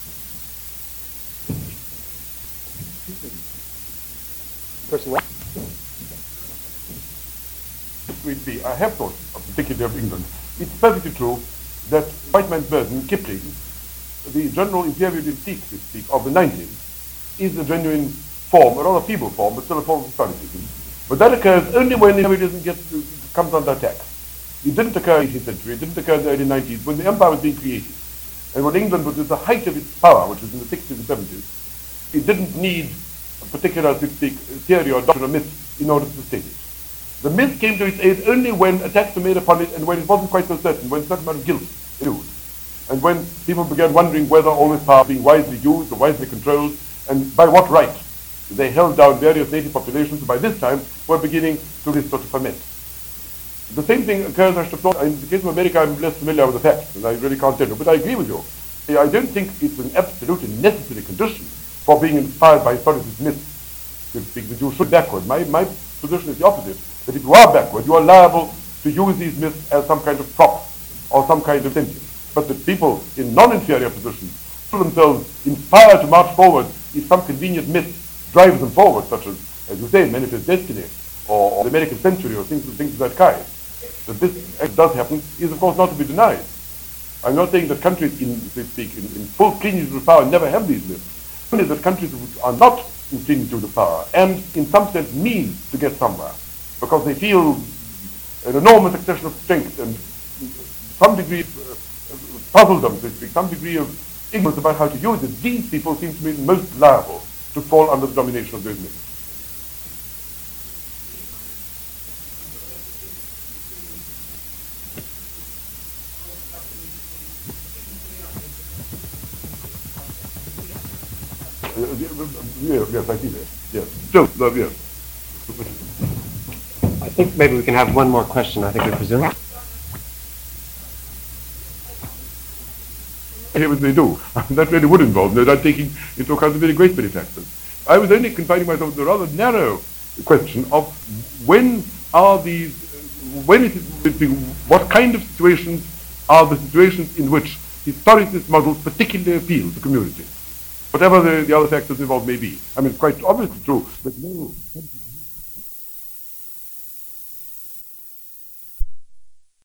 Person left. It be, I have thought, particularly of England. It's perfectly true that White Man's Burden, Kipling, the general imperial mystique, so to speak, of the nineties, is a genuine form, a rather feeble form, but still a form of historicism. But that occurs only when imperialism gets, comes under attack. It didn't occur in the eighteenth century, it didn't occur in the early nineties, when the empire was being created. And when England was at the height of its power, which was in the sixties and seventies, it didn't need a particular, so to speak, theory or doctrine or myth in order to sustain it. The myth came to its aid only when attacks were made upon it and when it wasn't quite so certain, when a certain amount of guilt was used. And when people began wondering whether all this power being wisely used or wisely controlled, and by what right they held down various native populations who by this time were beginning to restore to ferment. The same thing occurs, I should have thought, in the case of America. I'm less familiar with the facts, and I really can't tell you, but I agree with you. I don't think it's an absolutely necessary condition for being inspired by historicist myths, so to speak, that you should backward. My, my position is the opposite, that if you are backward, you are liable to use these myths as some kind of prop or some kind of sentence. But that people in non-inferior positions feel themselves inspired to march forward if some convenient myth drives them forward, such as, as you say, Manifest Destiny, or, or the American Century, or things, things of that kind. That this does happen is, of course, not to be denied. I'm not saying that countries, in, so to speak, in, in full plenitude of power never have these myths. Only that countries which are not in plenitude of power and, in some sense, mean to get somewhere because they feel an enormous accession of strength and some degree uh, puzzle them, so to speak, some degree of ignorance about how to use it. These people seem to be most liable to fall under the domination of those myths. Yes, yes, I see that. Yes. Still, uh, yes. I think maybe we can have one more question, I think we presume. Here what they do. That really would involve no doubt taking into account a very great many factors. I was only confining myself to the rather narrow question of when are these, when is it, what kind of situations are the situations in which historicist models particularly appeal to community, whatever the, the other factors involved may be. I mean, it's quite obviously true that no